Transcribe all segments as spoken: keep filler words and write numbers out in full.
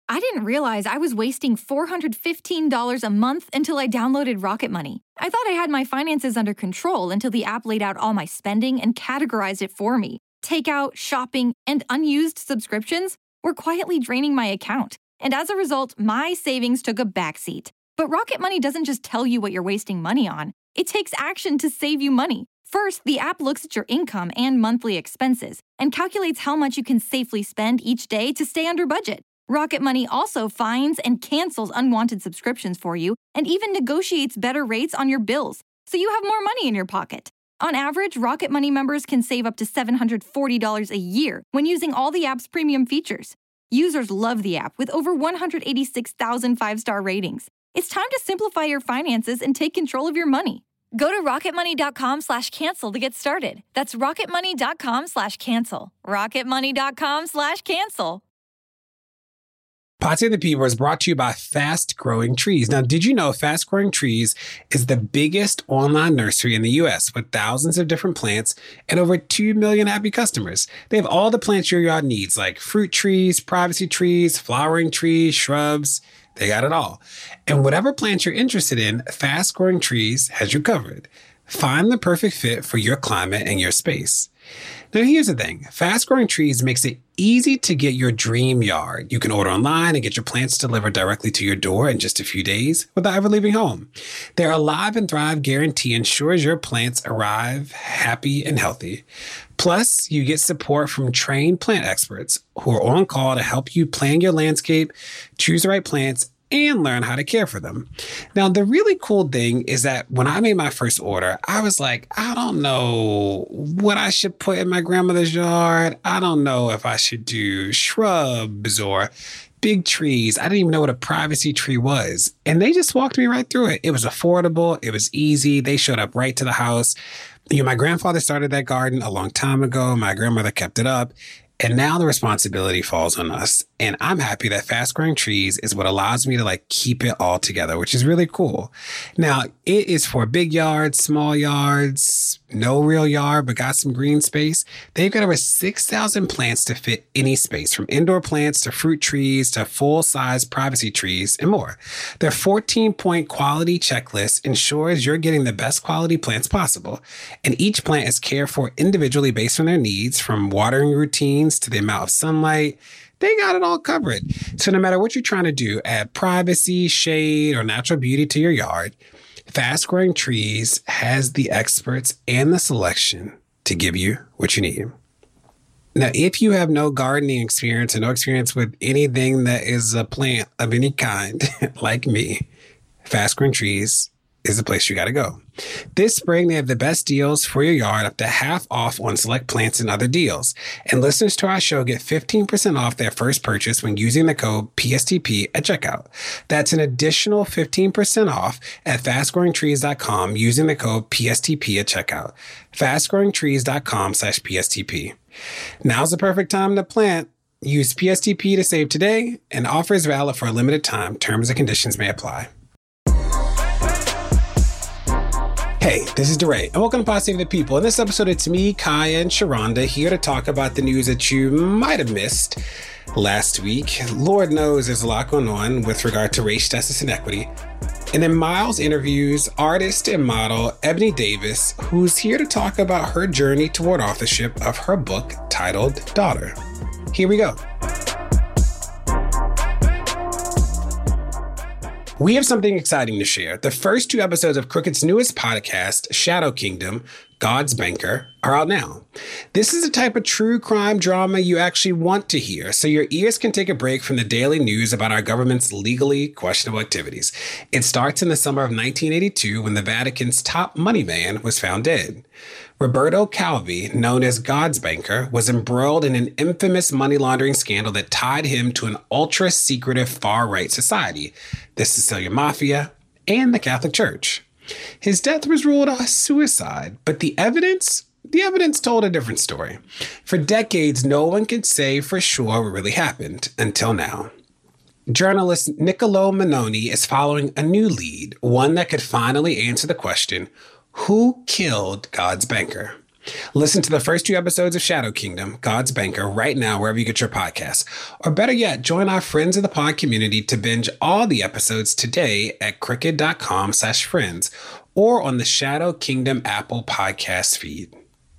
I didn't realize I was wasting four hundred fifteen dollars a month until I downloaded Rocket Money. I thought I had my finances under control until the app laid out all my spending and categorized it for me. Takeout, shopping, and unused subscriptions were quietly draining my account. And as a result, my savings took a backseat. But Rocket Money doesn't just tell you what you're wasting money on. It takes action to save you money. First, the app looks at your income and monthly expenses and calculates how much you can safely spend each day to stay under budget. Rocket Money also finds and cancels unwanted subscriptions for you and even negotiates better rates on your bills, so you have more money in your pocket. On average, Rocket Money members can save up to seven hundred forty dollars a year when using all the app's premium features. Users love the app with over one hundred eighty-six thousand five-star ratings. It's time to simplify your finances and take control of your money. Go to rocketmoney.com slash cancel to get started. That's rocketmoney.com slash cancel. rocketmoney.com slash cancel. Pod Save the People is brought to you by Fast Growing Trees. Now, did you know Fast Growing Trees is the biggest online nursery in the U S with thousands of different plants and over two million happy customers? They have all the plants your yard needs, like fruit trees, privacy trees, flowering trees, shrubs. They got it all. And whatever plant you're interested in, Fast Growing Trees has you covered. Find the perfect fit for your climate and your space. Now, here's the thing. Fast Growing Trees makes it easy to get your dream yard. You can order online and get your plants delivered directly to your door in just a few days without ever leaving home. Their Alive and Thrive guarantee ensures your plants arrive happy and healthy. Plus, you get support from trained plant experts who are on call to help you plan your landscape, choose the right plants, and learn how to care for them. Now, the really cool thing is that when I made my first order, I was like, I don't know what I should put in my grandmother's yard. I don't know if I should do shrubs or big trees. I didn't even know what a privacy tree was. And they just walked me right through it. It was affordable. It was easy. They showed up right to the house. You know, my grandfather started that garden a long time ago. My grandmother kept it up. And now the responsibility falls on us. And I'm happy that Fast Growing Trees is what allows me to like keep it all together, which is really cool. Now, it is for big yards, small yards, no real yard, but got some green space. They've got over six thousand plants to fit any space, from indoor plants to fruit trees to full-size privacy trees and more. Their fourteen-point quality checklist ensures you're getting the best quality plants possible. And each plant is cared for individually based on their needs, from watering routines to the amount of sunlight. They got it all covered. So no matter what you're trying to do, add privacy, shade, or natural beauty to your yard, Fast Growing Trees has the experts and the selection to give you what you need. Now, if you have no gardening experience or no experience with anything that is a plant of any kind, like me, Fast Growing Trees is the place you got to go. This spring, they have the best deals for your yard, up to half off on select plants and other deals. And listeners to our show get fifteen percent off their first purchase when using the code P S T P at checkout. That's an additional fifteen percent off at fast growing trees dot com using the code P S T P at checkout. fast growing trees dot com slash P S T P. Now's the perfect time to plant. Use P S T P to save today, and offer is valid for a limited time. Terms and conditions may apply. Hey, this is DeRay, and welcome to Pod Save the People. In this episode, it's me, Kaya, and Sharonda here to talk about the news that you might have missed last week. Lord knows there's a lot going on with regard to race justice and equity. And then Miles interviews artist and model Ebony Davis, who's here to talk about her journey toward authorship of her book titled Daughter. Here we go. We have something exciting to share. The first two episodes of Crooked's newest podcast, Shadow Kingdom, God's Banker, are out now. This is the type of true crime drama you actually want to hear, so your ears can take a break from the daily news about our government's legally questionable activities. It starts in the summer of nineteen eighty-two when the Vatican's top money man was found dead. Roberto Calvi, known as God's Banker, was embroiled in an infamous money laundering scandal that tied him to an ultra-secretive far-right society, the Sicilian Mafia, and the Catholic Church. His death was ruled a suicide, but the evidence, the evidence told a different story. For decades, no one could say for sure what really happened, until now. Journalist Niccolo Manoni is following a new lead, one that could finally answer the question, who killed God's Banker? Listen to the first two episodes of Shadow Kingdom, God's Banker, right now wherever you get your podcasts. Or better yet, join our Friends of the Pod community to binge all the episodes today at crooked.com slash friends or on the Shadow Kingdom Apple podcast feed.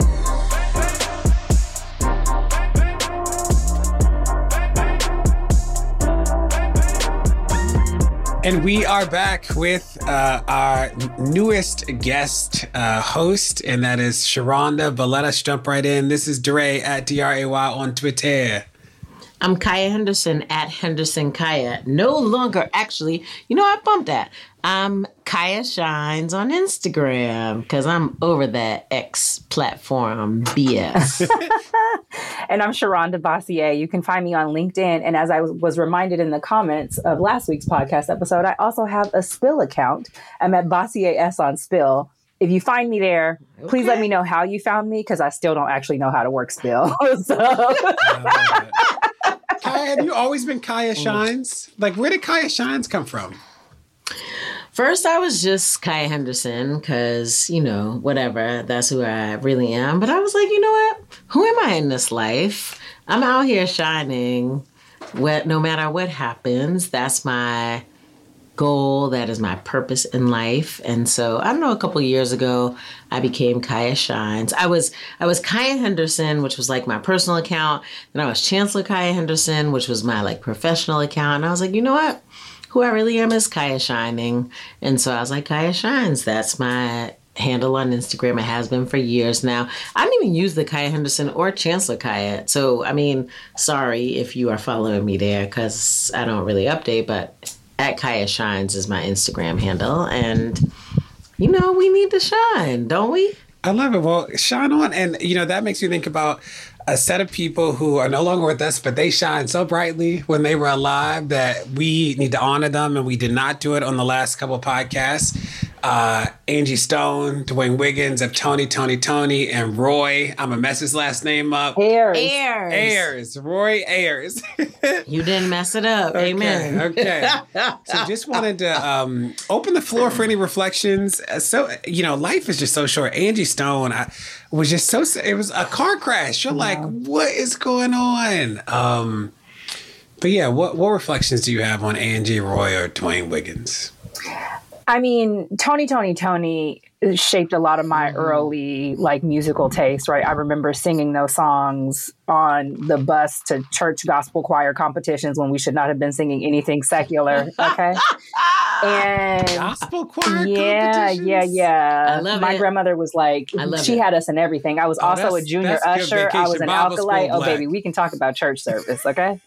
And we are back with uh, our newest guest uh, host, and that is Sharonda. But let us jump right in. This is Dre at D R A Y on Twitter. I'm Kaya Henderson at Henderson Kaya. No longer, actually, you know, I bumped that. I'm Kaya Shines on Instagram because I'm over that X platform B S. And I'm Sharonda Bossier. You can find me on LinkedIn. And as I was reminded in the comments of last week's podcast episode, I also have a Spill account. I'm at Bossier S on Spill. If you find me there, okay, please let me know how you found me because I still don't actually know how to work Spill. So. Kaya, have you always been Kaya Shines? Like, where did Kaya Shines come from? First, I was just Kaya Henderson because, you know, whatever, that's who I really am. But I was like, you know what? Who am I in this life? I'm out here shining. What, no matter what happens, that's my goal. That is my purpose in life. And so, I don't know, a couple of years ago, I became Kaya Shines. I was I was Kaya Henderson, which was like my personal account. Then I was Chancellor Kaya Henderson, which was my like professional account. And I was like, you know what? Who I really am is Kaya Shining. And so I was like, Kaya Shines. That's my handle on Instagram. It has been for years now. I don't even use the Kaya Henderson or Chancellor Kaya. So, I mean, sorry if you are following me there because I don't really update, but at Kaya Shines is my Instagram handle. And, you know, we need to shine, don't we? I love it. Well, shine on. And, you know, that makes me think about a set of people who are no longer with us, but they shine so brightly when they were alive that we need to honor them. And we did not do it on the last couple of podcasts. Uh, Angie Stone, Dwayne Wiggins of Tony, Tony, Tony, and Roy. I'm going to mess his last name up. Ayers. Ayers. Ayers. Roy Ayers. You didn't mess it up. Okay, Amen. Okay. So just wanted to um, open the floor for any reflections. So, you know, life is just so short. Angie Stone I, was just so, it was a car crash. You're like, what is going on? Um, but yeah, what, what reflections do you have on Angie, Roy, or Dwayne Wiggins? I mean, Tony, Tony, Tony shaped a lot of my early like musical taste, right? I remember singing those songs on the bus to church gospel choir competitions when we should not have been singing anything secular. Okay. And gospel choir yeah, yeah, yeah. I love my it. grandmother was like, she it. had us in everything. I was oh, also a junior usher. I was an Bible alkalite. Oh, black. baby, we can talk about church service, okay?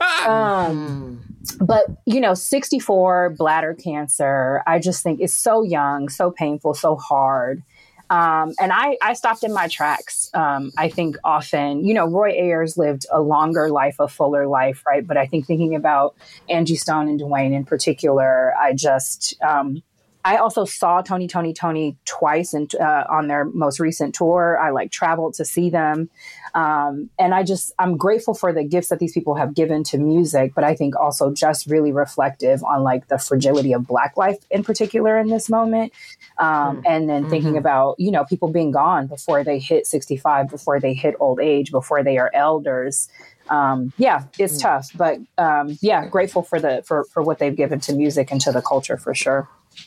um, but, you know, sixty-four, bladder cancer, I just think is so young, so painful, so hard. Um, and I, I stopped in my tracks. Um, I think often, you know, Roy Ayers lived a longer life, a fuller life, right? But I think thinking about Angie Stone and Dwayne in particular, I just, um, I also saw Tony, Tony, Tony twice and uh, on their most recent tour. I like traveled to see them. Um, and I just, I'm grateful for the gifts that these people have given to music, but I think also just really reflective on like the fragility of Black life in particular in this moment. Um, mm-hmm. And then thinking mm-hmm. about, you know, people being gone before they hit sixty-five, before they hit old age, before they are elders. Um, yeah, it's mm-hmm. tough, but um, yeah, grateful for the, for, for what they've given to music and to the culture for sure.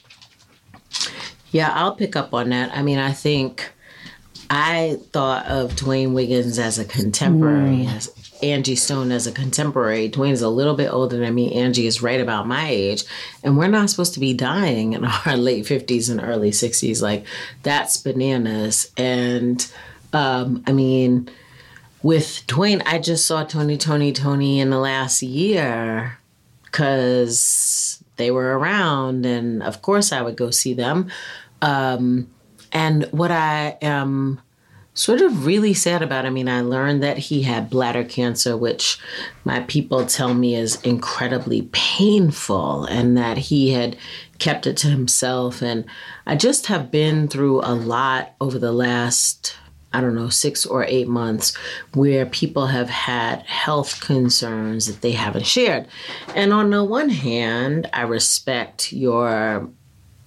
Yeah, I'll pick up on that. I mean, I think I thought of Dwayne Wiggins as a contemporary, mm. as Angie Stone as a contemporary. Dwayne's a little bit older than me. Angie is right about my age. And we're not supposed to be dying in our late fifties and early sixties. Like, that's bananas. And, um, I mean, with Dwayne, I just saw Tony, Tony, Tony in the last year because they were around. And, of course, I would go see them. Um, and what I am sort of really sad about, I mean, I learned that he had bladder cancer, which my people tell me is incredibly painful, and that he had kept it to himself. And I just have been through a lot over the last, I don't know, six or eight months where people have had health concerns that they haven't shared. And on the one hand, I respect your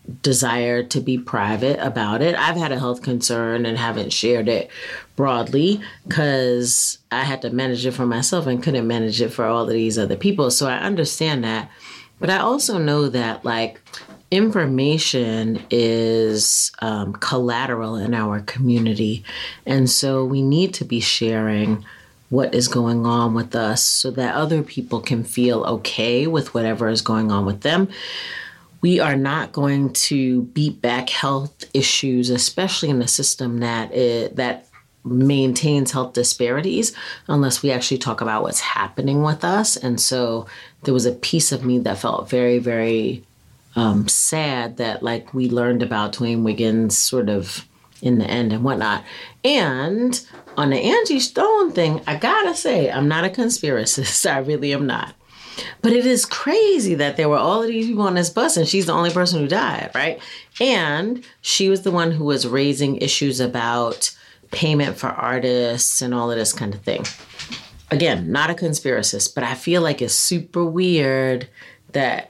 desired to be private about it. I've had a health concern and haven't shared it broadly because I had to manage it for myself and couldn't manage it for all of these other people. So I understand that. But I also know that, like, information is um, collateral in our community. And so we need to be sharing what is going on with us so that other people can feel okay with whatever is going on with them. We are not going to beat back health issues, especially in a system that it, that maintains health disparities, unless we actually talk about what's happening with us. And so there was a piece of me that felt very, very um, sad that, like, we learned about Dwayne Wiggins sort of in the end and whatnot. And on the Angie Stone thing, I gotta say, I'm not a conspiracist. I really am not. But it is crazy that there were all of these people on this bus and she's the only person who died, right? And she was the one who was raising issues about payment for artists and all of this kind of thing. Again, not a conspiracist, but I feel like it's super weird that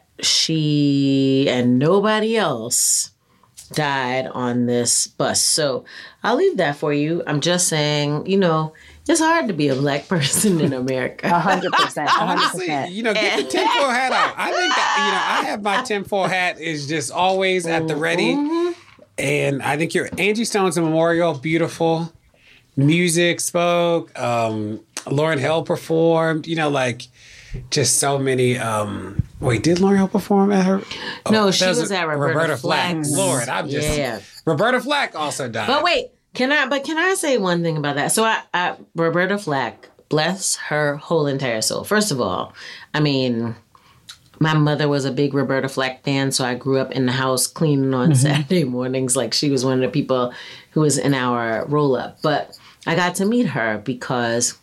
she and nobody else died on this bus. So I'll leave that for you. I'm just saying, you know, it's hard to be a Black person in America. A hundred percent. A hundred Honestly, percent. you know, get the tinfoil hat out. I think, that, you know, I have my tinfoil hat is just always at the ready. Mm-hmm. And I think your Angie Stone's a memorial, beautiful. Music spoke. Um, Lauryn Hill performed. You know, like just so many. Um, wait, did Lauryn Hill perform at her? Oh, no, she was, was at Roberta, Roberta Flack. Flack. Lord, I'm just. Yeah. Roberta Flack also died. But wait, can I? But can I say one thing about that? So I, I Roberta Flack, bless her whole entire soul. First of all, I mean, my mother was a big Roberta Flack fan, so I grew up in the house cleaning on mm-hmm. Saturday mornings. Like, she was one of the people who was in our roll-up. But I got to meet her because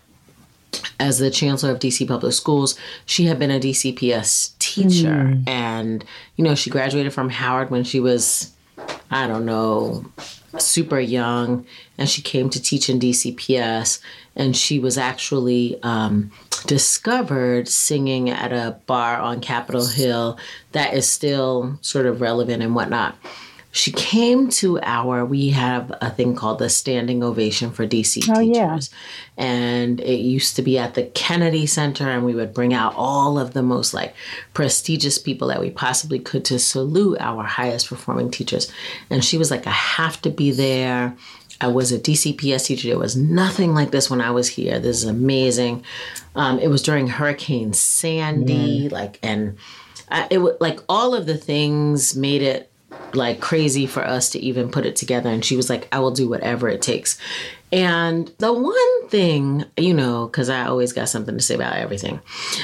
as the chancellor of D C Public Schools, she had been a D C P S teacher. Mm. And, you know, she graduated from Howard when she was, I don't know, super young. And she came to teach in D C P S. And she was actually um, discovered singing at a bar on Capitol Hill that is still sort of relevant and whatnot. She came to our, we have a thing called the Standing Ovation for D C oh, Teachers. Yeah. And it used to be at the Kennedy Center, and we would bring out all of the most like prestigious people that we possibly could to salute our highest performing teachers. And she was like, I have to be there. I was a D C P S teacher. There was nothing like this when I was here. This is amazing. Um, it was during Hurricane Sandy, mm. like, and I, it was like all of the things made it like crazy for us to even put it together. And she was like, I will do whatever it takes. And the one thing, you know, because I always got something to say about everything.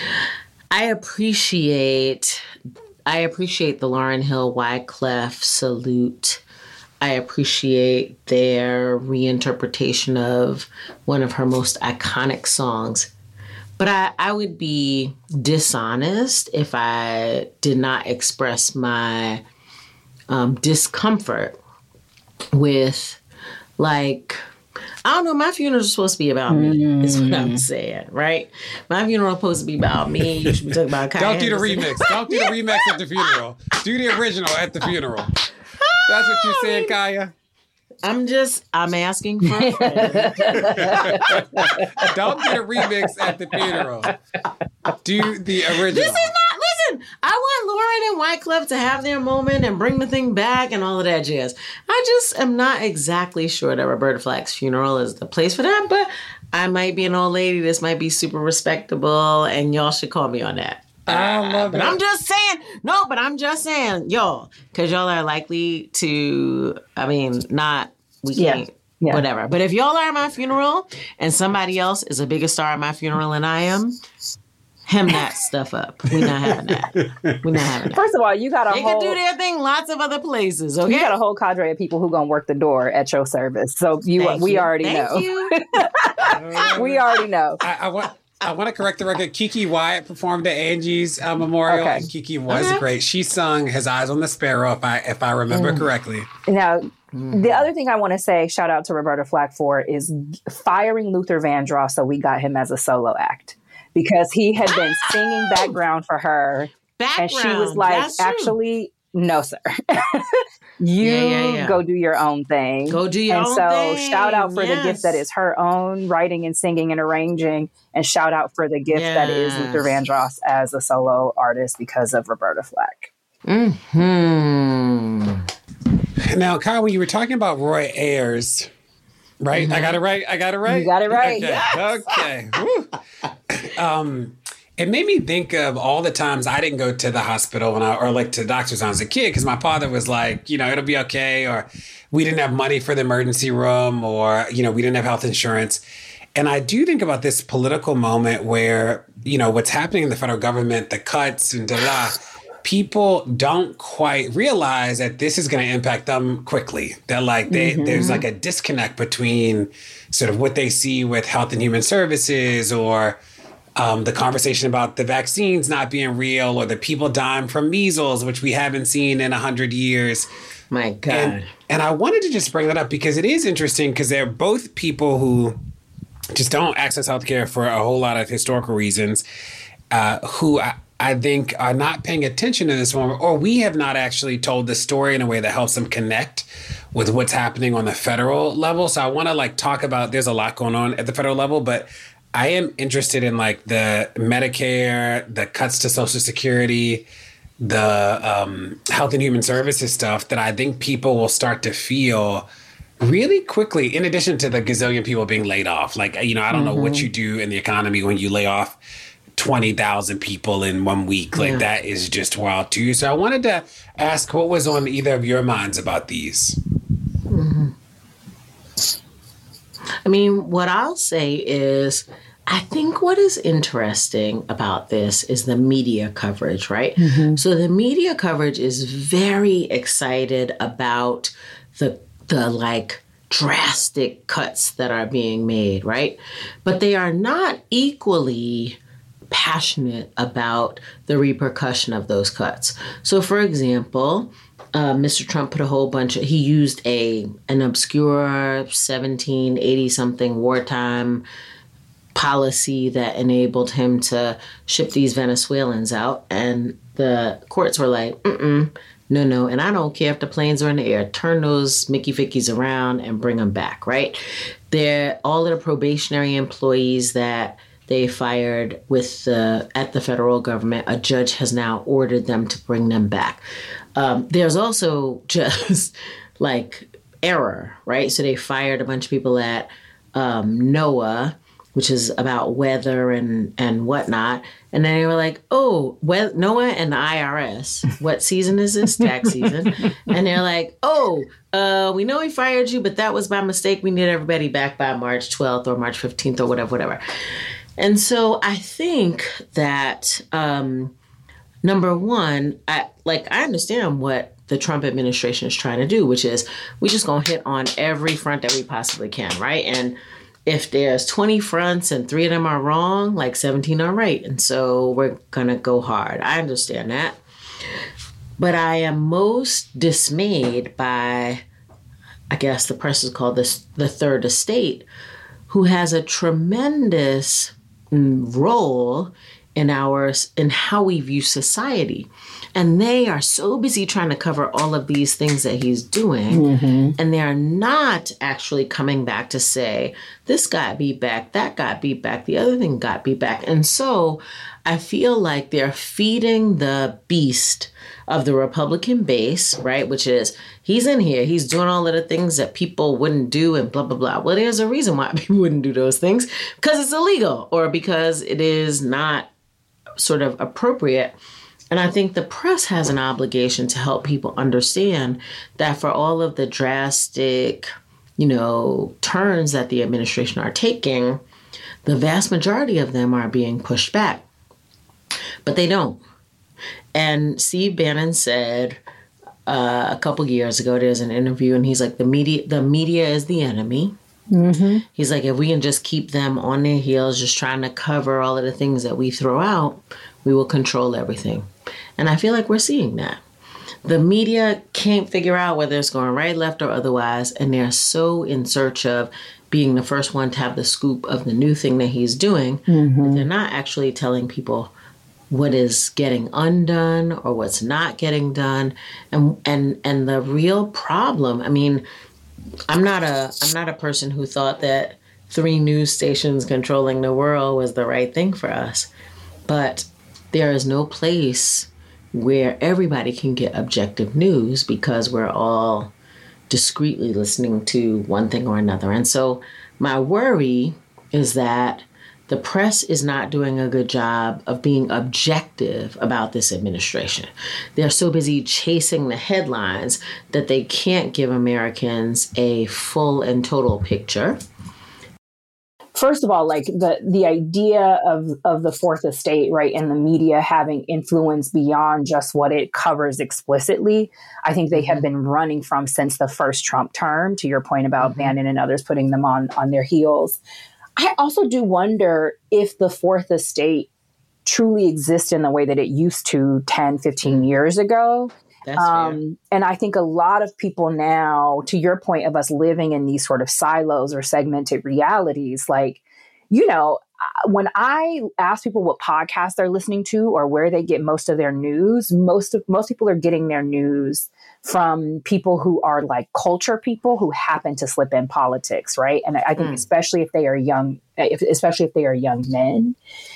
I appreciate, I appreciate the Lauryn Hill Wyclef salute. I appreciate their reinterpretation of one of her most iconic songs. But I, I would be dishonest if I did not express my um, discomfort with, like, I don't know, my funeral is supposed to be about me, mm. is what I'm saying, right? My funeral is supposed to be about me. You should be talking about Kaya Don't do the Henderson. remix. Don't do the remix at the funeral. Do the original at the funeral. That's what you're saying, Kaya? I'm just, I'm asking for a friend. Don't do the remix at the funeral. Do the original. This is not, listen, I want Lauryn and Wyclef to have their moment and bring the thing back and all of that jazz. I just am not exactly sure that Roberta Flack's funeral is the place for that, but I might be an old lady. This might be super respectable, and y'all should call me on that. I love but it. I'm just saying, no, but I'm just saying, y'all, because y'all are likely to, I mean, not, we can't, yeah. whatever. But if y'all are at my funeral and somebody else is a bigger star at my funeral than I am, hem that stuff up. We're not having that. We're not having that. First of all, you got a they whole... They can do their thing lots of other places, okay? You got a whole cadre of people who going to work the door at your service. So you, Thank we you. already Thank know. You. We already know. I, I want... I want to correct the record. Kiki Wyatt performed at Angie's uh, memorial, okay. and Kiki was okay. great. She sung "His Eyes on the Sparrow," if I if I remember mm. correctly. Now, mm. the other thing I want to say, shout out to Roberta Flack for, is firing Luther Vandross. So we got him as a solo act because he had been oh! singing background for her, Background. and she was like, That's actually, no, sir. you yeah, yeah, yeah. go do your own thing. Go do your and own so thing. Shout out for yes. the gift that is her own writing and singing and arranging. And shout out for the gift yes. that is Luther Vandross as a solo artist because of Roberta Flack. Hmm. Now, Kyle, when you were talking about Roy Ayers, right? Mm-hmm. I got it right. I got it right. You got it right. Okay. Yes. Okay. um, it made me think of all the times I didn't go to the hospital when I, or like to the doctor's when I was a kid, because my father was like, you know, it'll be okay, or we didn't have money for the emergency room, or, you know, we didn't have health insurance. And I do think about this political moment where, you know, what's happening in the federal government, the cuts and da da. People don't quite realize that this is going to impact them quickly. They're like, they, mm-hmm. there's like a disconnect between sort of what they see with Health and Human Services, or um, the conversation about the vaccines not being real, or the people dying from measles, which we haven't seen in a hundred years. My God. And, and I wanted to just bring that up because it is interesting, because they're both people who just don't access healthcare for a whole lot of historical reasons, uh, who I, I think are not paying attention in this moment, or we have not actually told the story in a way that helps them connect with what's happening on the federal level. So I want to like talk about, there's a lot going on at the federal level, but I am interested in like the Medicare, the cuts to Social Security, the um, Health and Human Services stuff that I think people will start to feel really quickly, in addition to the gazillion people being laid off. Like, you know, I don't mm-hmm. know what you do in the economy when you lay off twenty thousand people in one week. Like yeah. that is just wild too. So I wanted to ask what was on either of your minds about these. Mm-hmm. I mean, what I'll say is, I think what is interesting about this is the media coverage, right? Mm-hmm. So the media coverage is very excited about the the like drastic cuts that are being made, right? But they are not equally passionate about the repercussion of those cuts. So, for example, uh, Mister Trump put a whole bunch of, he used a an obscure seventeen eighty something wartime policy that enabled him to ship these Venezuelans out. And the courts were like, mm-mm, no, no. And I don't care if the planes are in the air. Turn those Mickey Vickies around and bring them back, right? They're all of the probationary employees that they fired with the, at the federal government, a judge has now ordered them to bring them back. Um, there's also just like error, right? So they fired a bunch of people at um, NOAA, which is about weather and, and whatnot. And then they were like, oh, well, NOAA and the I R S, what season is this? Tax season. And they're like, oh, uh, we know we fired you, but that was by mistake. We need everybody back by March twelfth or March fifteenth or whatever, whatever. And so I think that, um, number one, I like I understand what the Trump administration is trying to do, which is we just going to hit on every front that we possibly can, right? And if there's twenty fronts and three of them are wrong, like seventeen are right. And so we're going to go hard. I understand that. But I am most dismayed by, I guess the press is called this, the third estate, who has a tremendous role in our in how we view society. And they are so busy trying to cover all of these things that he's doing. Mm-hmm. And they're not actually coming back to say, this got beat back, that got beat back, the other thing got beat back. And so I feel like they're feeding the beast of the Republican base, right? Which is, he's in here, he's doing all of the things that people wouldn't do and blah, blah, blah. Well, there's a reason why people wouldn't do those things, because it's illegal or because it is not sort of appropriate. And I think the press has an obligation to help people understand that for all of the drastic, you know, turns that the administration are taking, the vast majority of them are being pushed back. But they don't. And Steve Bannon said uh, a couple years ago, there's an interview, and he's like, the media, the media is the enemy. Mm-hmm. He's like, if we can just keep them on their heels, just trying to cover all of the things that we throw out, we will control everything. And I feel like we're seeing that. The media can't figure out whether it's going right, left, or otherwise, and they're so in search of being the first one to have the scoop of the new thing that he's doing, mm-hmm. that they're not actually telling people what is getting undone or what's not getting done. And and and the real problem, I mean, I'm not a I'm not a person who thought that three news stations controlling the world was the right thing for us. But there is no place where everybody can get objective news because we're all discreetly listening to one thing or another. And so my worry is that the press is not doing a good job of being objective about this administration. They're so busy chasing the headlines that they can't give Americans a full and total picture. First of all, like the the idea of, of the fourth estate, right, and the media having influence beyond just what it covers explicitly, I think they have been running from since the first Trump term, to your point about mm-hmm. Bannon and others putting them on, on their heels. I also do wonder if the fourth estate truly exists in the way that it used to ten, fifteen years ago. That's um, and I think a lot of people now, to your point of us living in these sort of silos or segmented realities, like, you know, when I ask people what podcasts they're listening to or where they get most of their news, most of most people are getting their news from people who are like culture people who happen to slip in politics, right? And I think mm. especially if they are young, if, especially if they are young men.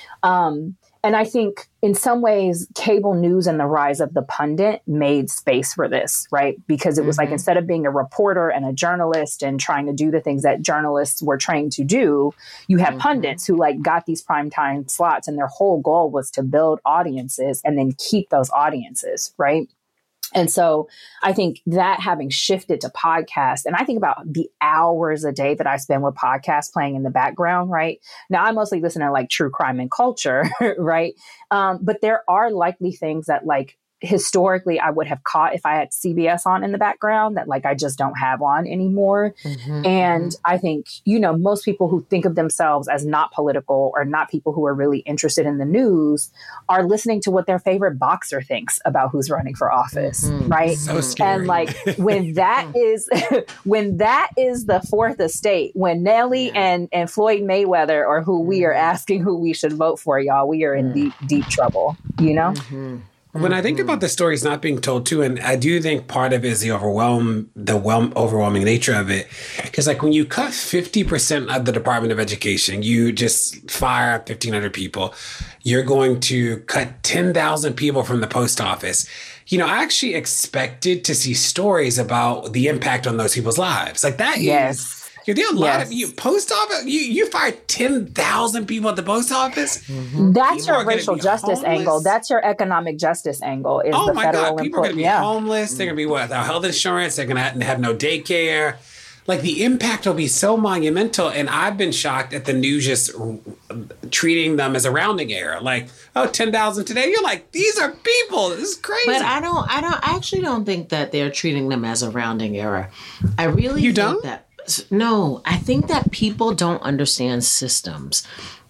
Um, and I think in some ways, cable news and the rise of the pundit made space for this, right? Because it was mm-hmm. like, instead of being a reporter and a journalist and trying to do the things that journalists were trained to do, you had mm-hmm. pundits who like got these primetime slots, and their whole goal was to build audiences and then keep those audiences, right? And so I think that having shifted to podcasts, and I think about the hours a day that I spend with podcasts playing in the background, right? Now, I mostly listen to like true crime and culture, right? Um, but there are likely things that like historically I would have caught if I had C B S on in the background that like I just don't have on anymore. Mm-hmm, and mm-hmm. I think, you know, most people who think of themselves as not political or not people who are really interested in the news are listening to what their favorite boxer thinks about who's running for office, mm-hmm. right? So scary. And like when that is when that is the fourth estate, when Nelly yeah. and, and Floyd Mayweather are who we are asking who we should vote for, y'all, we are in mm-hmm. deep, deep trouble, you know? Mm-hmm. When I think about the stories not being told too, and I do think part of it is the overwhelm, the well, overwhelming nature of it, because like when you cut fifty percent of the Department of Education, you just fire fifteen hundred people, you're going to cut ten thousand people from the post office. You know, I actually expected to see stories about the impact on those people's lives. Like that yes. is... There are a lot yes. of you post office. You you fired ten thousand people at the post office. Mm-hmm. That's people your racial justice homeless. angle. That's your economic justice angle. Is oh the my federal God! People are going to be yeah. homeless. They're going to be without health insurance. They're going to have no daycare. Like the impact will be so monumental. And I've been shocked at the news just treating them as a rounding error. Like, oh, ten thousand today. You're like, these are people. This is crazy. But I don't. I don't. I actually don't think that they're treating them as a rounding error. I really you think don't? that. No, I think that people don't understand systems.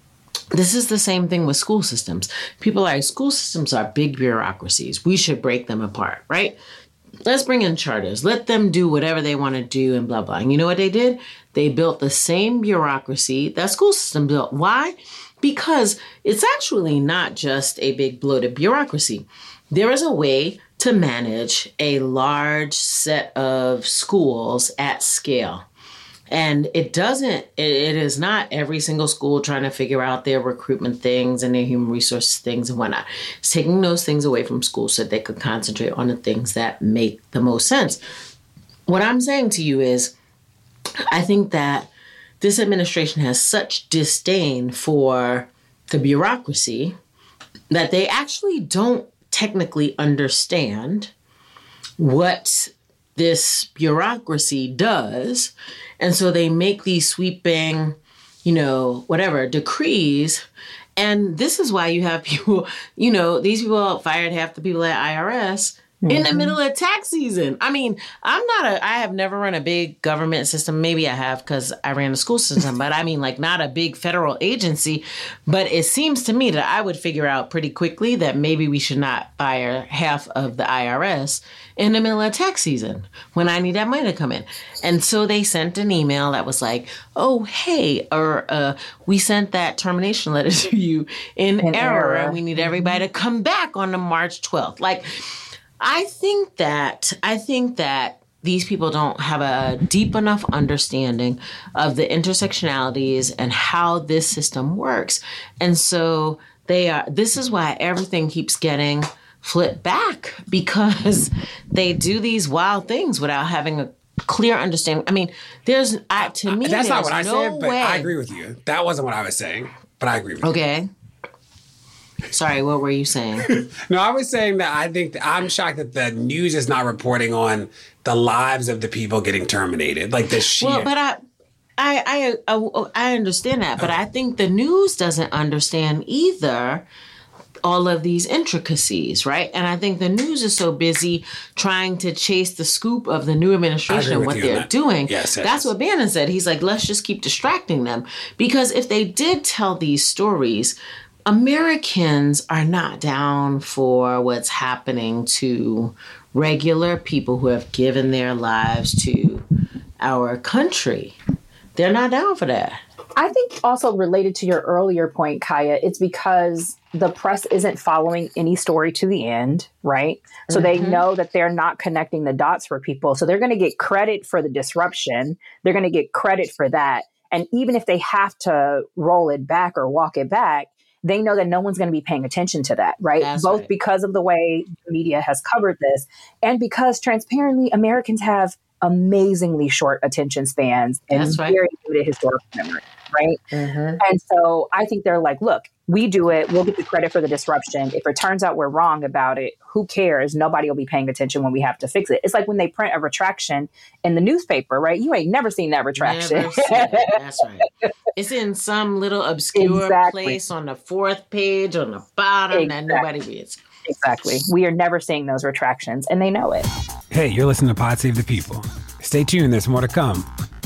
This is the same thing with school systems. People are like, school systems are big bureaucracies. We should break them apart, right? Let's bring in charters. Let them do whatever they want to do and blah, blah. And you know what they did? They built the same bureaucracy that school system built. Why? Because it's actually not just a big bloated bureaucracy. There is a way to manage a large set of schools at scale. And it doesn't, it, it is not every single school trying to figure out their recruitment things and their human resource things and whatnot. It's taking those things away from schools so they could concentrate on the things that make the most sense. What I'm saying to you is, I think that this administration has such disdain for the bureaucracy that they actually don't technically understand what this bureaucracy does. And so they make these sweeping, you know, whatever, decrees. And this is why you have people, you know, these people fired half the people at I R S mm-hmm. in the middle of tax season. I mean, I'm not a, I have never run a big government system. Maybe I have because I ran a school system, but I mean like not a big federal agency. But it seems to me that I would figure out pretty quickly that maybe we should not fire half of the I R S in the middle of tax season when I need that money to come in. And so they sent an email that was like, oh, hey, or uh, we sent that termination letter to you in, in error, error, and we need everybody to come back on the March twelfth. Like, I think that, I think that these people don't have a deep enough understanding of the intersectionalities and how this system works. And so they are, this is why everything keeps getting flip back, because they do these wild things without having a clear understanding. I mean, there's, I, to me, that's not what I no said, but way. I agree with you. That wasn't what I was saying, but I agree with okay. you. Okay. Sorry, what were you saying? No, I was saying that I think that I'm shocked that the news is not reporting on the lives of the people getting terminated, like the sheer. Well, but I, I, I, I, I understand that, but I think the news doesn't understand either all of these intricacies, right? And I think the news is so busy trying to chase the scoop of the new administration and what they're doing. Yes, yes. That's what Bannon said. He's like, let's just keep distracting them. Because if they did tell these stories, Americans are not down for what's happening to regular people who have given their lives to our country. They're not down for that. I think also related to your earlier point, Kaya, it's because the press isn't following any story to the end, right? So mm-hmm. they know that they're not connecting the dots for people. So they're going to get credit for the disruption. They're going to get credit for that. And even if they have to roll it back or walk it back, they know that no one's going to be paying attention to that, right? That's Both right. because of the way the media has covered this and because transparently Americans have amazingly short attention spans and That's right. very good historical memory, right? Mm-hmm. And so I think they're like, look, we do it. We'll get the credit for the disruption. If it turns out we're wrong about it, who cares? Nobody will be paying attention when we have to fix it. It's like when they print a retraction in the newspaper, right? You ain't never seen that retraction. Never seen it. That's right. It's in some little obscure Exactly. place on the fourth page on the bottom Exactly. that nobody reads. Exactly. We are never seeing those retractions, and they know it. Hey, you're listening to Pod Save the People. Stay tuned, there's more to come.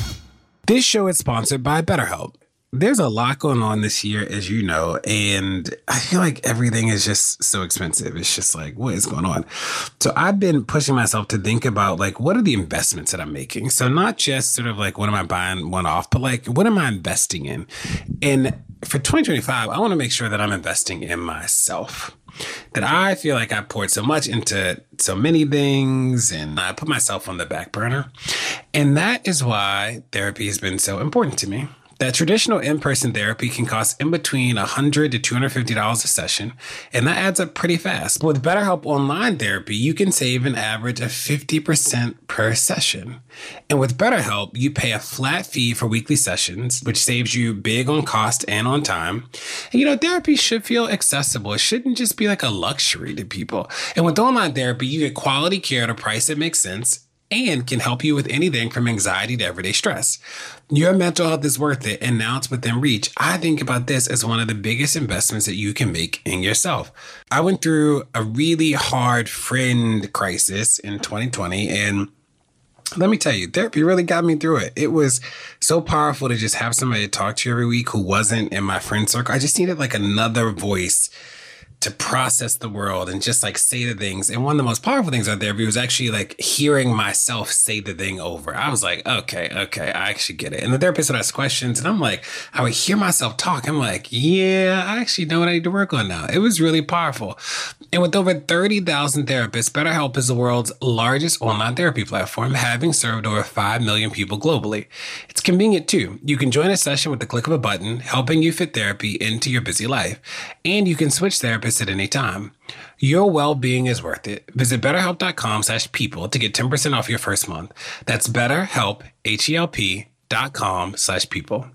This show is sponsored by BetterHelp. There's a lot going on this year, as you know, and I feel like everything is just so expensive. It's just like, what is going on? So I've been pushing myself to think about, like, what are the investments that I'm making? So not just sort of like, what am I buying one off, but like, what am I investing in? And for twenty twenty-five, I want to make sure that I'm investing in myself. That I feel like I poured so much into so many things and I put myself on the back burner. And that is why therapy has been so important to me. That traditional in-person therapy can cost in between one hundred dollars to two hundred fifty dollars a session, and that adds up pretty fast. But with BetterHelp Online Therapy, you can save an average of fifty percent per session. And with BetterHelp, you pay a flat fee for weekly sessions, which saves you big on cost and on time. And you know, therapy should feel accessible. It shouldn't just be like a luxury to people. And with online therapy, you get quality care at a price that makes sense and can help you with anything from anxiety to everyday stress. Your mental health is worth it, and now it's within reach. I think about this as one of the biggest investments that you can make in yourself. I went through a really hard friend crisis in twenty twenty, and let me tell you, therapy really got me through it. It was so powerful to just have somebody to talk to every week who wasn't in my friend circle. I just needed like another voice to process the world and just like say the things. And one of the most powerful things out there was actually like hearing myself say the thing over. I was like, okay, okay, I actually get it. And the therapist would ask questions and I'm like, I would hear myself talk. I'm like, yeah, I actually know what I need to work on now. It was really powerful. And with over thirty thousand therapists, BetterHelp is the world's largest online therapy platform, having served over five million people globally. It's convenient too. You can join a session with the click of a button, helping you fit therapy into your busy life. And you can switch therapists at any time. Your well-being is worth it. Visit betterhelp.com slash people to get ten percent off your first month. That's betterhelp, H-E-L-P dot com slash people.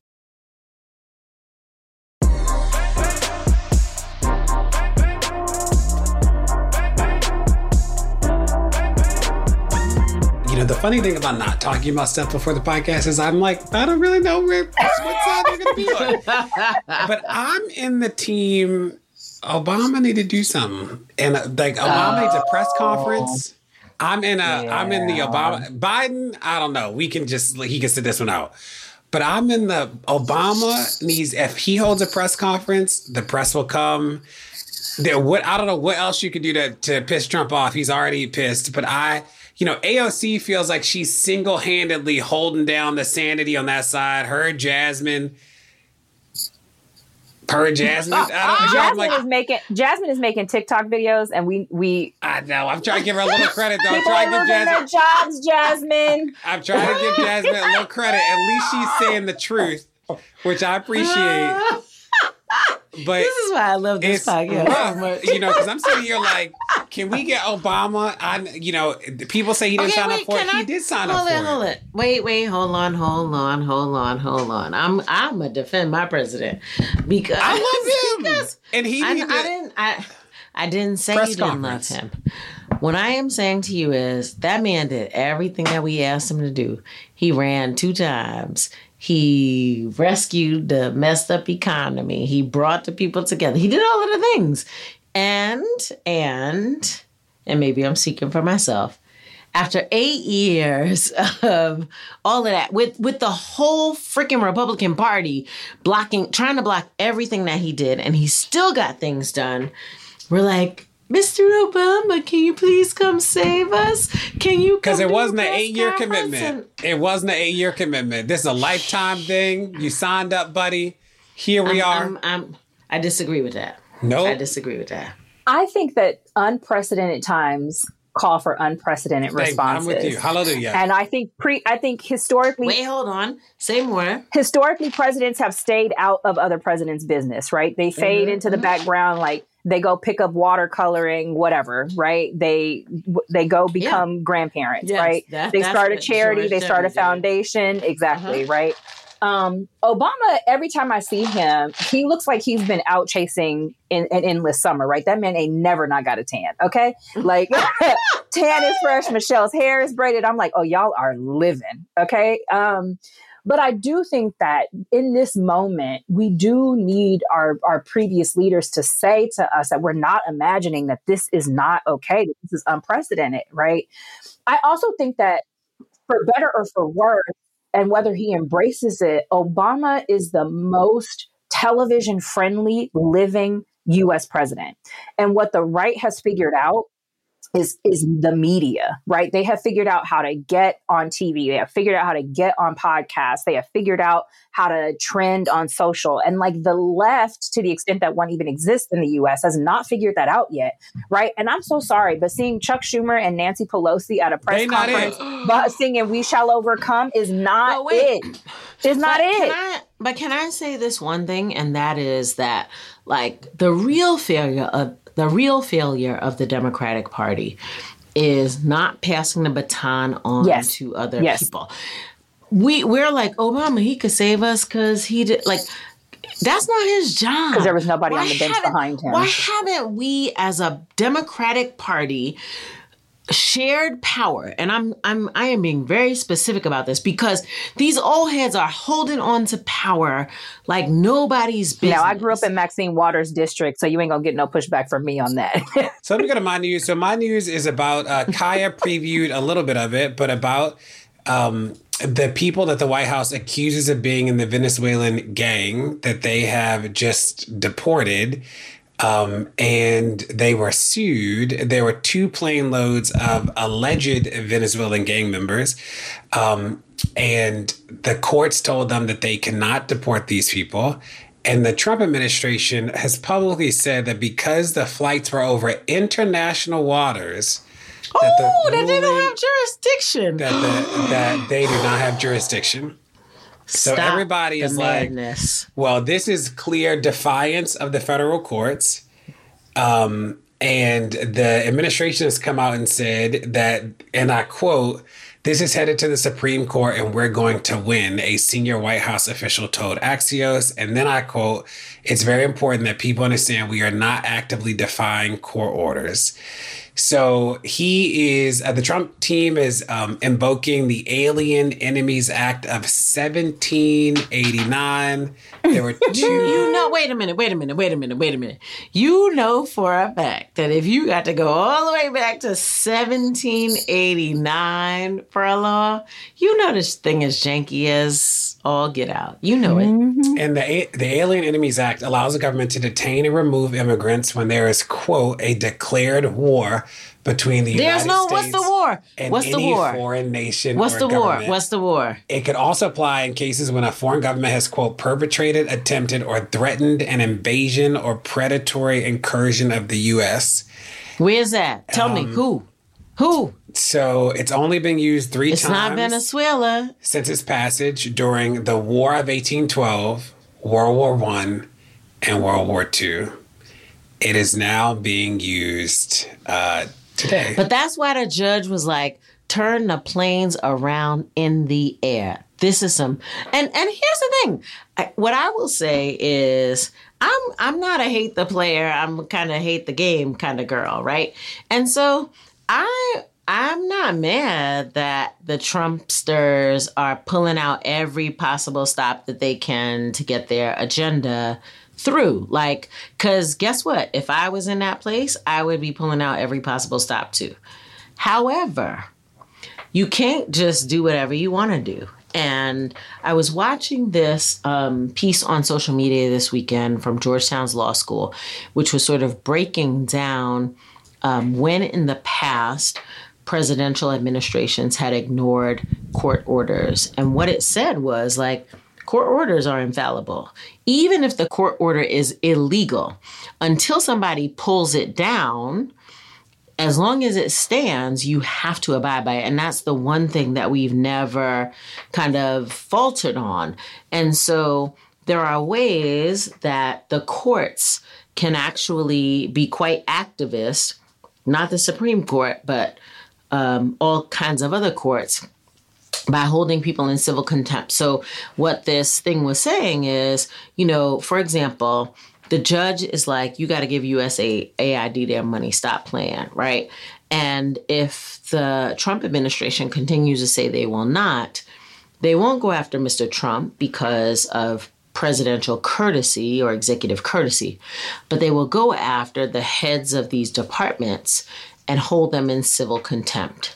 You know, the funny thing about not talking about stuff before the podcast is I'm like, I don't really know where, what side they're going to be on. But I'm in the team Obama need to do something. And uh, like Obama oh. needs a press conference. I'm in a, yeah. I'm in the Obama, Biden, I don't know. We can just, he can sit this one out. But I'm in the, Obama needs, if he holds a press conference, the press will come. There, what, I don't know what else you could do to, to piss Trump off. He's already pissed. But I, you know, A O C feels like she's single-handedly holding down the sanity on that side. Her, Jasmine. Her, Jasmine. I don't, Jasmine like, is making Jasmine is making TikTok videos, and we we. I know. I'm trying to give her a little credit, though. I'm People trying are to give losing Jasmine their jobs, Jasmine. I'm trying to give Jasmine a little credit. At least she's saying the truth, which I appreciate. But this is why I love this podcast so much. You know, because I'm sitting here like, can we get Obama? I, you know, people say he didn't okay, sign wait, up for it. I, he did sign hold up it, for hold it. Hold it. Wait, wait, hold on, hold on, hold on, hold on. I'm I'm gonna defend my president because I love him, because and he. I, Did, I didn't. I I didn't say you didn't love him. What I am saying to you is that man did everything that we asked him to do. He ran two times. He rescued the messed up economy. He brought the people together. He did all of the things. And, and, and maybe I'm speaking for myself, after eight years of all of that, with, with the whole freaking Republican Party blocking, trying to block everything that he did, and he still got things done, we're like, Mister Obama, can you please come save us? Can you come? Because it wasn't an eight-year commitment. And- it wasn't an eight-year commitment. This is a lifetime thing. You signed up, buddy. Here we I'm, are. I'm, I'm, I disagree with that. No, nope. I disagree with that. I think that unprecedented times call for unprecedented Thank responses. I'm with you. Hallelujah. And I think pre. I think historically. Wait, hold on. Say more. Historically, presidents have stayed out of other presidents' business. Right? They fade mm-hmm. into the background like. They go pick up watercoloring, whatever, right? They they go become yeah. grandparents, yes, right? That, they start a charity, they start a foundation, did. exactly, uh-huh. right? Um, Obama, every time I see him, he looks like he's been out chasing in an endless summer, right? That man ain't never not got a tan, okay? Like, tan is fresh, Michelle's hair is braided. I'm like, oh, y'all are living, okay? Um, But I do think that in this moment, we do need our, our previous leaders to say to us that we're not imagining that this is not okay, that this is unprecedented, right? I also think that for better or for worse, and whether he embraces it, Obama is the most television-friendly living U S president. And what the right has figured out is is the media, right? They have figured out how to get on T V. They have figured out how to get on podcasts. They have figured out how to trend on social. And like the left, to the extent that one even exists in the U S, has not figured that out yet, right? And I'm so sorry, but seeing Chuck Schumer and Nancy Pelosi at a press conference but singing "We Shall Overcome" is not it. It's not but it. Can I, but can I say this one thing? And that is that like the real failure of The real failure of the Democratic Party is not passing the baton on yes. to other yes. people. We, we're like, Obama, he could save us because he did, like, that's not his job. Because there was nobody why on the bench behind him. Why haven't we, as a Democratic Party, shared power? And I'm I'm I am being very specific about this because these old heads are holding on to power like nobody's business. Now, I grew up in Maxine Waters' district, so you ain't gonna get no pushback from me on that. So let me go to my news. So my news is about uh, Kaya previewed a little bit of it, but about um, the people that the White House accuses of being in the Venezuelan gang that they have just deported. Um, and they were sued. There were two plane loads of alleged Venezuelan gang members. Um, and the courts told them that they cannot deport these people. And the Trump administration has publicly said that because the flights were over international waters, that, oh, the that they don't have jurisdiction. That, the, that they do not have jurisdiction. So Stop everybody is madness. Like, well, this is clear defiance of the federal courts. Um, and the administration has come out and said that, and I quote, This is headed to the Supreme Court and we're going to win, a senior White House official told Axios. And then I quote, "It's very important that people understand we are not actively defying court orders." So he is, uh, the Trump team is um, invoking the Alien Enemies Act of seventeen eighty-nine. There were two. You know, wait a minute, wait a minute, wait a minute, wait a minute. You know for a fact that if you got to go all the way back to seventeen eighty-nine for a law, you know this thing is janky as all get out. You know it. Mm-hmm. And the, the Alien Enemies Act allows the government to detain and remove immigrants when there is, quote, a declared war between the There's United no, States what's the war? and What's any the war? foreign nation What's or the government. war? What's the war? It could also apply in cases when a foreign government has, quote, perpetrated, attempted, or threatened an invasion or predatory incursion of the U S. Where's that? Tell um, me, who? Who? So it's only been used three it's times. It's not Venezuela. Since its passage during the War of eighteen twelve, World War One, and World War Two. It is now being used uh, today. But that's why the judge was like, turn the planes around in the air. This is some, and and here's the thing. I, what I will say is, I'm I'm not a hate the player. I'm kind of hate the game kind of girl, right? And so I I'm not mad that the Trumpsters are pulling out every possible stop that they can to get their agenda through. Like, because guess what? If I was in that place, I would be pulling out every possible stop too. However, you can't just do whatever you want to do. And I was watching this um, piece on social media this weekend from Georgetown's law school, which was sort of breaking down um, when in the past presidential administrations had ignored court orders. And what it said was, like, court orders are infallible. Even if the court order is illegal, until somebody pulls it down, as long as it stands, you have to abide by it. And that's the one thing that we've never kind of faltered on. And so there are ways that the courts can actually be quite activist, not the Supreme Court, but um, all kinds of other courts, by holding people in civil contempt. So what this thing was saying is, you know, for example, the judge is like, you got to give U S A I D their money, stop playing, right? And if the Trump administration continues to say they will not, they won't go after Mister Trump because of presidential courtesy or executive courtesy, but they will go after the heads of these departments and hold them in civil contempt.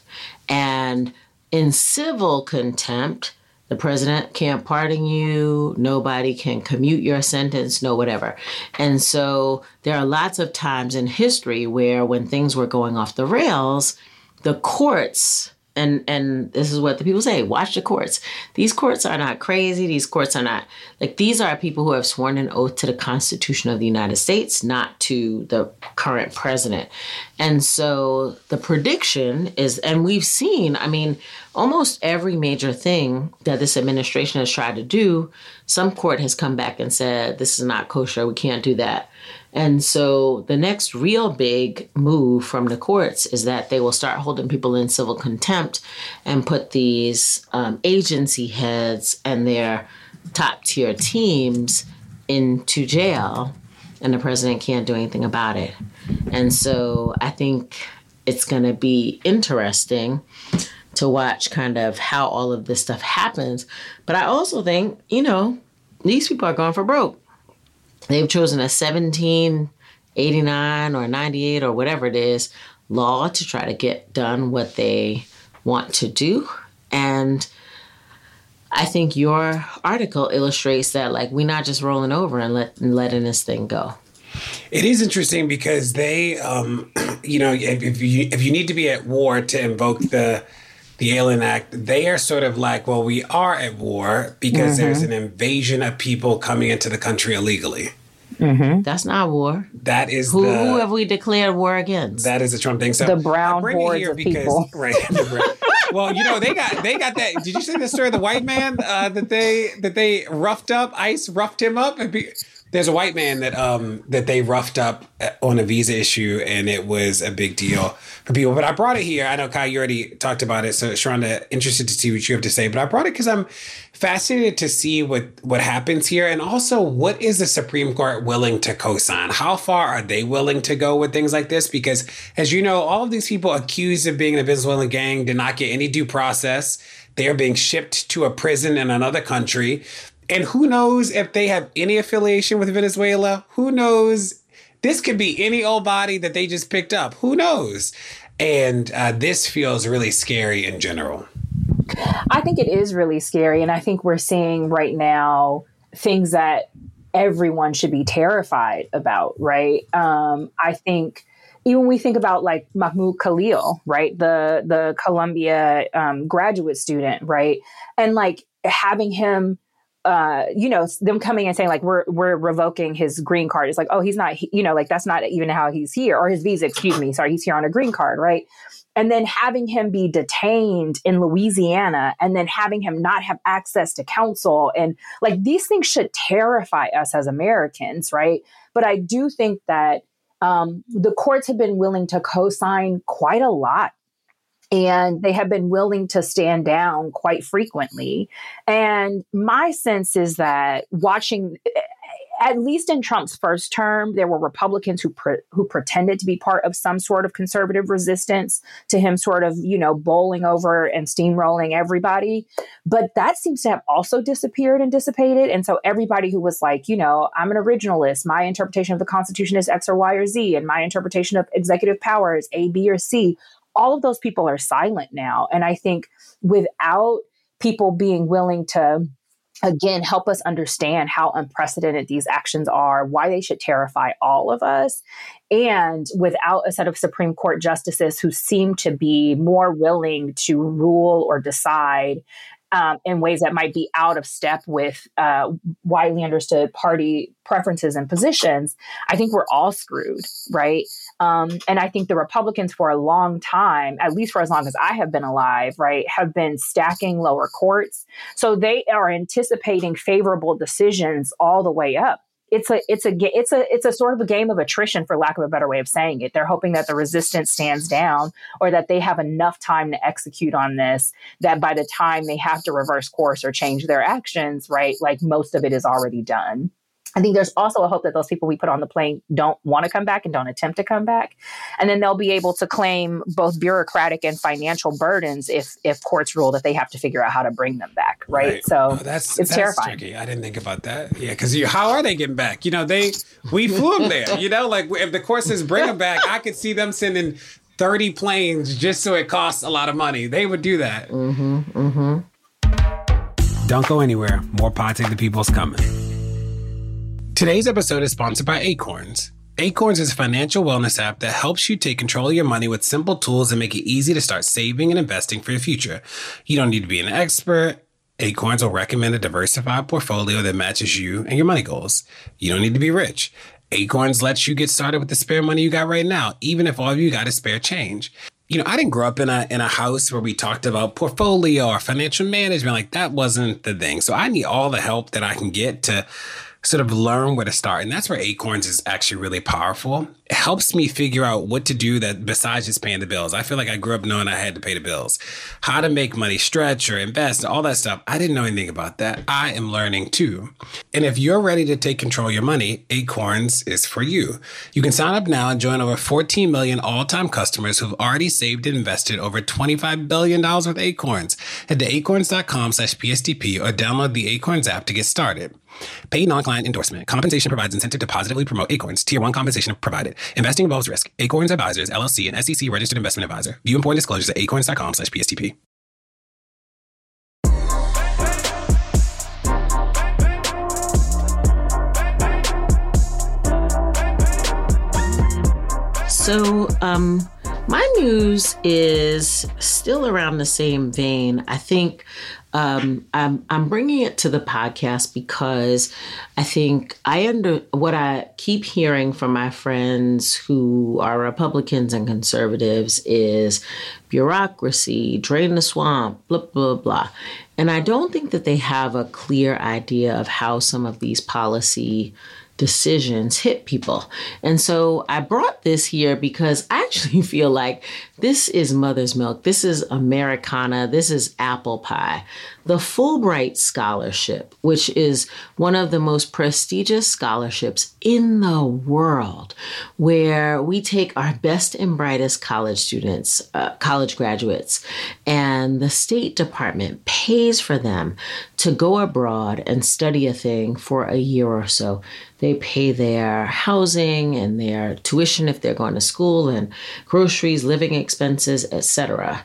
And in civil contempt, the president can't pardon you. Nobody can commute your sentence, no whatever. And so there are lots of times in history where when things were going off the rails, the courts, and, and this is what the people say, watch the courts. These courts are not crazy. These courts are not, like, these are people who have sworn an oath to the Constitution of the United States, not to the current president. And so the prediction is, and we've seen, I mean, almost every major thing that this administration has tried to do, some court has come back and said, this is not kosher, we can't do that. And so the next real big move from the courts is that they will start holding people in civil contempt and put these um, agency heads and their top tier teams into jail, and the president can't do anything about it. And so I think it's going to be interesting to watch kind of how all of this stuff happens. But I also think, you know, these people are going for broke. They've chosen a seventeen eighty-nine or ninety-eight or whatever it is law to try to get done what they want to do. And I think your article illustrates that, like, we're not just rolling over and, let, and letting this thing go. It is interesting because they, um, you know, if, if you if you need to be at war to invoke the the Alien Act, they are sort of like, well, we are at war because mm-hmm. there's an invasion of people coming into the country illegally. Mm-hmm. That's not war. That is who, the, who have we declared war against? That is a Trump thing. So the brown hordes of because, people. Right. Well, you know, they got they got that. Did you see the story of the white man uh, that they that they roughed up? ICE roughed him up. There's a white man that um that they roughed up on a visa issue, and it was a big deal for people. But I brought it here. I know, Kai, you already talked about it, so Sharonda, interested to see what you have to say. But I brought it because I'm fascinated to see what what happens here, and also what is the Supreme Court willing to co-sign? How far are they willing to go with things like this? Because, as you know, all of these people accused of being in a Venezuelan gang did not get any due process. They are being shipped to a prison in another country. And who knows if they have any affiliation with Venezuela? Who knows? This could be any old body that they just picked up. Who knows? And uh, this feels really scary in general. I think it is really scary. And I think we're seeing right now things that everyone should be terrified about, right? Um, I think even when we think about like Mahmoud Khalil, right? The, the Columbia um, graduate student, right? And like having him, Uh, you know, them coming and saying like, we're, we're revoking his green card. It's like, oh, he's not, you know, like that's not even how he's here, or his visa, excuse me. Sorry. He's here on a green card. Right. And then having him be detained in Louisiana, and then having him not have access to counsel. And like, these things should terrify us as Americans. Right. But I do think that um, the courts have been willing to co-sign quite a lot. And they have been willing to stand down quite frequently. And my sense is that watching, at least in Trump's first term, there were Republicans who pre- who pretended to be part of some sort of conservative resistance to him sort of, you know, bowling over and steamrolling everybody. But that seems to have also disappeared and dissipated. And so everybody who was like, you know, I'm an originalist, my interpretation of the Constitution is X or Y or Z, and my interpretation of executive power is A, B, or C. All of those people are silent now. And I think without people being willing to, again, help us understand how unprecedented these actions are, why they should terrify all of us, and without a set of Supreme Court justices who seem to be more willing to rule or decide um, in ways that might be out of step with uh, widely understood party preferences and positions, I think we're all screwed, right? Um, and I think the Republicans for a long time, at least for as long as I have been alive, right, have been stacking lower courts. So they are anticipating favorable decisions all the way up. It's a, it's a, it's a, it's a sort of a game of attrition, for lack of a better way of saying it. They're hoping that the resistance stands down, or that they have enough time to execute on this, that by the time they have to reverse course or change their actions, right, like most of it is already done. I think there's also a hope that those people we put on the plane don't want to come back and don't attempt to come back. And then they'll be able to claim both bureaucratic and financial burdens if if courts rule that they have to figure out how to bring them back. Right. right. So oh, that's, it's that's terrifying. Tricky. I didn't think about that. Yeah. Because how are they getting back? You know, they we flew them there. You know, like if the court says bring them back, I could see them sending thirty planes just so it costs a lot of money. They would do that. Mm-hmm. Mm-hmm. Don't go anywhere. More Pod Save the People's coming. Today's episode is sponsored by Acorns. Acorns is a financial wellness app that helps you take control of your money with simple tools that make it easy to start saving and investing for your future. You don't need to be an expert. Acorns will recommend a diversified portfolio that matches you and your money goals. You don't need to be rich. Acorns lets you get started with the spare money you got right now, even if all of you got is spare change. You know, I didn't grow up in a in a house where we talked about portfolio or financial management. Like, that wasn't the thing. So I need all the help that I can get to sort of learn where to start. And that's where Acorns is actually really powerful. It helps me figure out what to do that besides just paying the bills. I feel like I grew up knowing I had to pay the bills, how to make money stretch or invest, all that stuff. I didn't know anything about that. I am learning too. And if you're ready to take control of your money, Acorns is for you. You can sign up now and join over fourteen million all-time customers who've already saved and invested over twenty-five billion dollars with Acorns. Head to acorns.com slash PSTP or download the Acorns app to get started. Paid non-client endorsement. Compensation provides incentive to positively promote Acorns. Tier one compensation provided. Investing involves risk. Acorns Advisors, L L C, and S E C registered investment advisor. View important disclosures at acorns.com slash PSTP. So, um, my news is still around the same vein. I think um, I'm I'm bringing it to the podcast because I think I under what I keep hearing from my friends who are Republicans and conservatives is bureaucracy, drain the swamp, blah, blah, blah. And I don't think that they have a clear idea of how some of these policy decisions hit people. And so I brought this here because I actually feel like this is mother's milk. This is Americana. This is apple pie. The Fulbright Scholarship, which is one of the most prestigious scholarships in the world, where we take our best and brightest college students, uh, college graduates, and the State Department pays for them to go abroad and study a thing for a year or so. They pay their housing and their tuition if they're going to school, and groceries, living expenses, et cetera.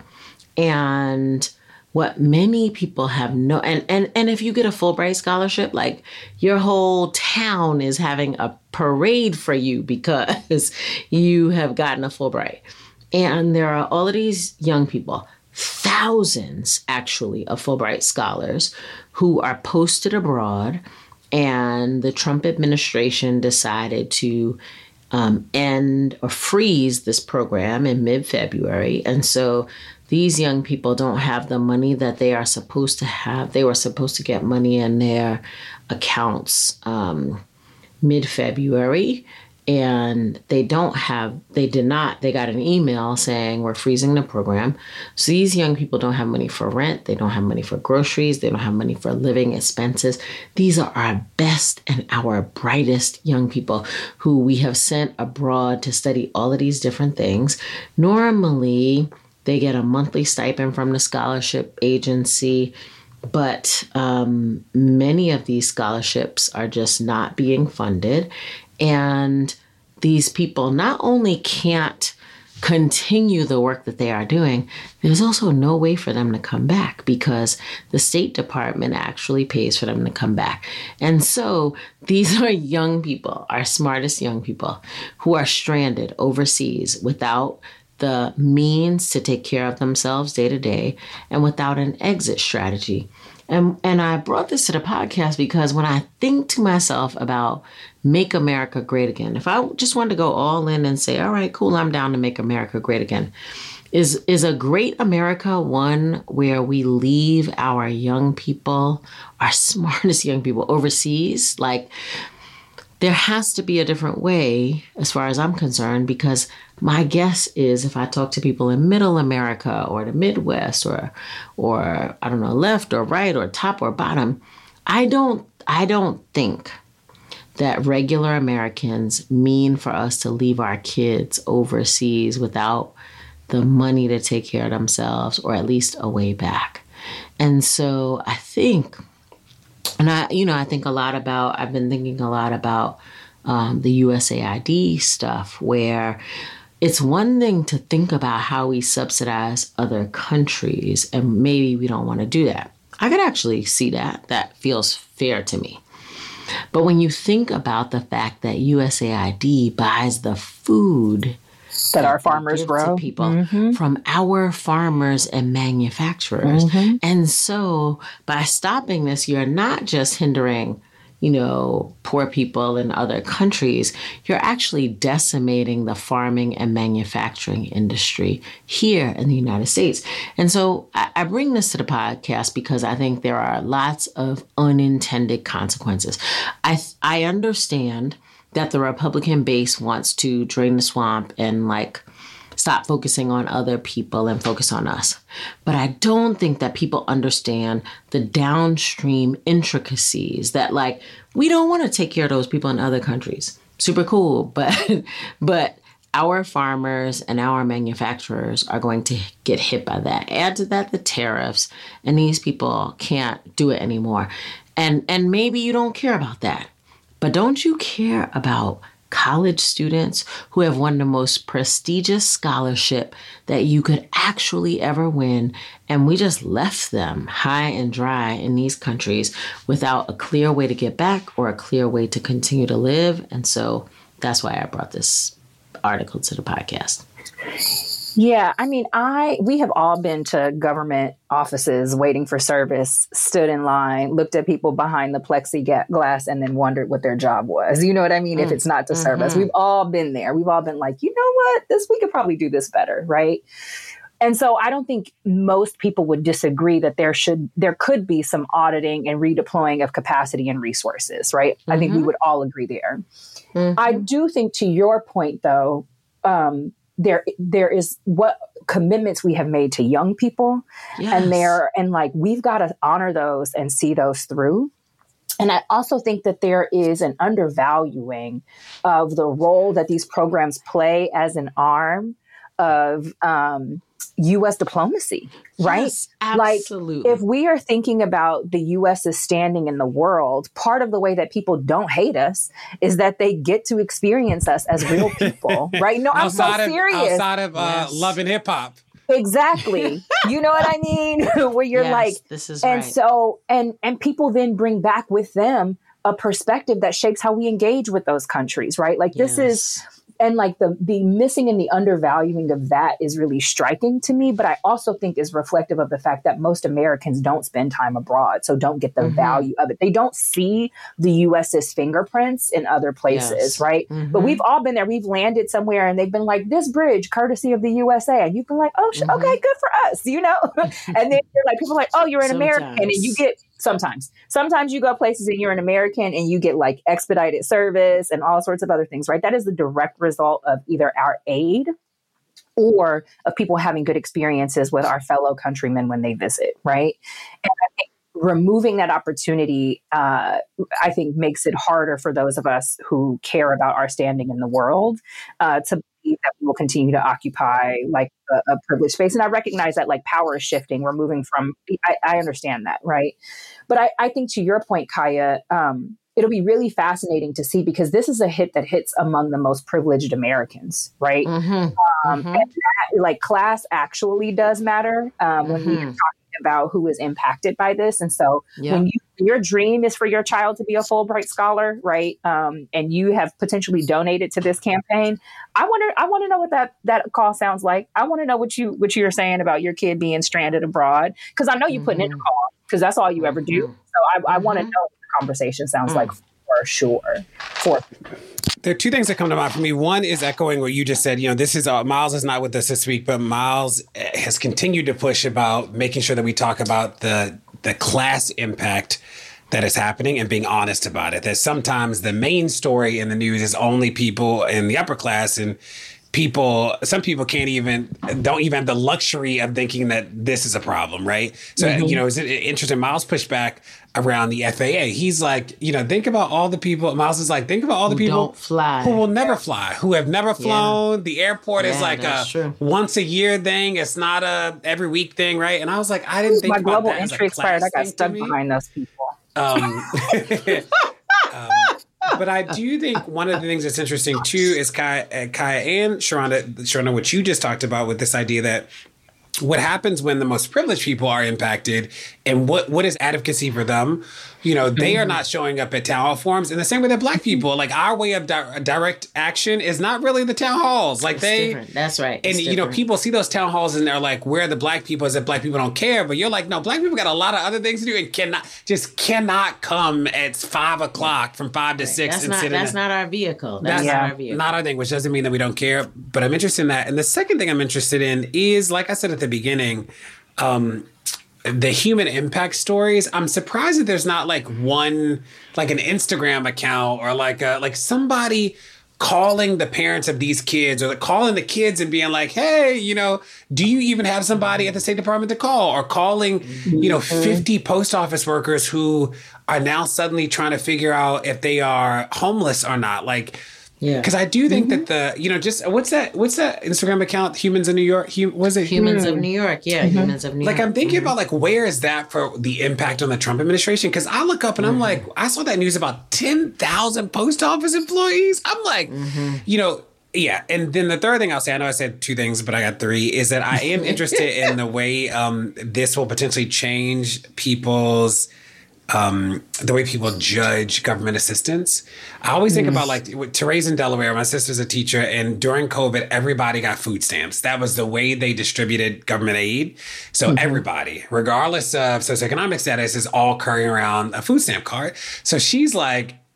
And what many people have no, and, and, and if you get a Fulbright scholarship, like your whole town is having a parade for you because you have gotten a Fulbright. And there are all of these young people, thousands actually of Fulbright scholars who are posted abroad. And the Trump administration decided to um, end or freeze this program in mid-February. And so these young people don't have the money that they are supposed to have. They were supposed to get money in their accounts um, mid-February. And they don't have, they did not, they got an email saying we're freezing the program. So these young people don't have money for rent. They don't have money for groceries. They don't have money for living expenses. These are our best and our brightest young people who we have sent abroad to study all of these different things. Normally, they get a monthly stipend from the scholarship agency. But um, many of these scholarships are just not being funded. And these people not only can't continue the work that they are doing, there's also no way for them to come back because the State Department actually pays for them to come back. And so these are young people, our smartest young people, who are stranded overseas without the means to take care of themselves day to day and without an exit strategy. And and I brought this to the podcast because when I think to myself about Make America Great Again, if I just wanted to go all in and say, all right, cool, I'm down to make America great again. Is, is a great America one where we leave our young people, our smartest young people overseas? Like, there has to be a different way as far as I'm concerned, because my guess is if I talk to people in middle America or the Midwest or, or I don't know, left or right or top or bottom, I don't, I don't think that regular Americans mean for us to leave our kids overseas without the money to take care of themselves, or at least a way back. And so I think, and I, you know, I think a lot about, I've been thinking a lot about um, the U S A I D stuff, where it's one thing to think about how we subsidize other countries, and maybe we don't want to do that. I could actually see that. That feels fair to me. But when you think about the fact that U S A I D buys the food that, that our farmers grow to people mm-hmm. from our farmers and manufacturers. Mm-hmm. And so by stopping this, you're not just hindering, you know, poor people in other countries, you're actually decimating the farming and manufacturing industry here in the United States. And so I, I bring this to the podcast because I think there are lots of unintended consequences. I I understand that the Republican base wants to drain the swamp and like stop focusing on other people and focus on us. But I don't think that people understand the downstream intricacies that, like, we don't want to take care of those people in other countries. Super cool. But, but our farmers and our manufacturers are going to get hit by that. Add to that the tariffs, and these people can't do it anymore. And, and maybe you don't care about that. But don't you care about college students who have won the most prestigious scholarship that you could actually ever win, and we just left them high and dry in these countries without a clear way to get back or a clear way to continue to live? And so that's why I brought this article to the podcast. Yeah, I mean, I we have all been to government offices waiting for service, stood in line, looked at people behind the plexiglass, and then wondered what their job was. You know what I mean? Mm. If it's not to mm-hmm. serve us, we've all been there. We've all been like, you know what? This we could probably do this better, right? And so I don't think most people would disagree that there should, there could be some auditing and redeploying of capacity and resources, right? Mm-hmm. I think we would all agree there. Mm-hmm. I do think, to your point, though, um, there there is what commitments we have made to young people, yes. and there and like we've got to honor those and see those through. And I also think that there is an undervaluing of the role that these programs play as an arm of um, U S diplomacy, right? Yes, absolutely. Like, if we are thinking about the US's standing in the world, part of the way that people don't hate us is that they get to experience us as real people, right? No, I'm so serious. Of, outside of uh, yes. love and hip hop. Exactly. You know what I mean? Where you're yes, like, this is and right. so, and, and people then bring back with them a perspective that shapes how we engage with those countries, right? Like this yes. is, and like the, the missing and the undervaluing of that is really striking to me, but I also think is reflective of the fact that most Americans don't spend time abroad, so don't get the mm-hmm. value of it. They don't see the US's fingerprints in other places, yes. right? Mm-hmm. But we've all been there. We've landed somewhere and they've been like, this bridge, courtesy of the U S A. And you've been like, oh, sh- mm-hmm. okay, good for us, you know? And then you're like, people are like, oh, you're an Sometimes. American, and you get, Sometimes. Sometimes you go places and you're an American and you get like expedited service and all sorts of other things, right? That is the direct result of either our aid or of people having good experiences with our fellow countrymen when they visit, right? And I think removing that opportunity, uh, I think makes it harder for those of us who care about our standing in the world uh, to believe that we will continue to occupy like a, a privileged space. And I recognize that like power is shifting. We're moving from, I, I understand that, right? But I, I think to your point, Kaya, um, it'll be really fascinating to see because this is a hit that hits among the most privileged Americans, right? Mm-hmm. Um, mm-hmm. And that, like class actually does matter um, mm-hmm. when we are talking about who is impacted by this. And so yep. when you, your dream is for your child to be a Fulbright scholar, right? Um, and you have potentially donated to this campaign. I wonder, I want to know what that, that call sounds like. I want to know what you, what you're saying about your kid being stranded abroad. Cause I know you're putting mm-hmm. in a call because that's all you ever do. So I, I mm-hmm. want to know what the conversation sounds mm. like for sure. For There are two things that come to mind for me. One is echoing what you just said. You know, this is uh, Miles is not with us this week, but Miles has continued to push about making sure that we talk about the the class impact that is happening and being honest about it. That sometimes the main story in the news is only people in the upper class, and people, some people can't even, don't even have the luxury of thinking that this is a problem, right? So, mm-hmm. you know, it's interesting. Miles pushed back around the F A A. He's like, you know, think about all the people. Miles is like, think about all the who people don't fly. who will never fly, who have never flown. Yeah. The airport yeah, is like a true. once a year thing. It's not a every week thing, right? And I was like, I didn't think my about global that entry expired. I got stuck behind those people. Um, um, but I do think one of the things that's interesting too is Kaya, Kaya and Sharonda, Sharonda, what you just talked about with this idea that what happens when the most privileged people are impacted and what, what is advocacy for them? You know, they are not showing up at town hall forums in the same way that Black people, like our way of di- direct action is not really the town halls. Like it's they, different. That's right. And, it's you know, people see those town halls and they're like, where are the Black people? Is that Black people don't care? But you're like, no, Black people got a lot of other things to do and cannot, just cannot come at five o'clock from five to six. That's and not, sit that's in not our vehicle. That's That's not our vehicle. Not our thing, which doesn't mean that we don't care. But I'm interested in that. And the second thing I'm interested in is, like I said at the beginning, um, the human impact stories. I'm surprised that there's not like one, like an Instagram account or like a, like somebody calling the parents of these kids or like calling the kids and being like, hey, you know, do you even have somebody at the State Department to call? Or calling, you know, fifty post office workers who are now suddenly trying to figure out if they are homeless or not. Like, yeah, because I do think mm-hmm. that the, you know, just what's that, what's that Instagram account? Humans in New York. Hum, was it Humans mm. of New York? Yeah, mm-hmm. Humans of New like, York. Like I'm thinking mm-hmm. about like where is that for the impact on the Trump administration? Because I look up and mm-hmm. I'm like, I saw that news about ten thousand post office employees. I'm like, mm-hmm. you know. Yeah. And then the third thing I'll say, I know I said two things, but I got three, is that I am interested in the way um, this will potentially change people's Um, the way people judge government assistance. I always think mm. about like with Therese in Delaware, my sister's a teacher, and during COVID, everybody got food stamps. That was the way they distributed government aid. So mm-hmm. everybody, regardless of socioeconomic status, is all carrying around a food stamp card. So she's like,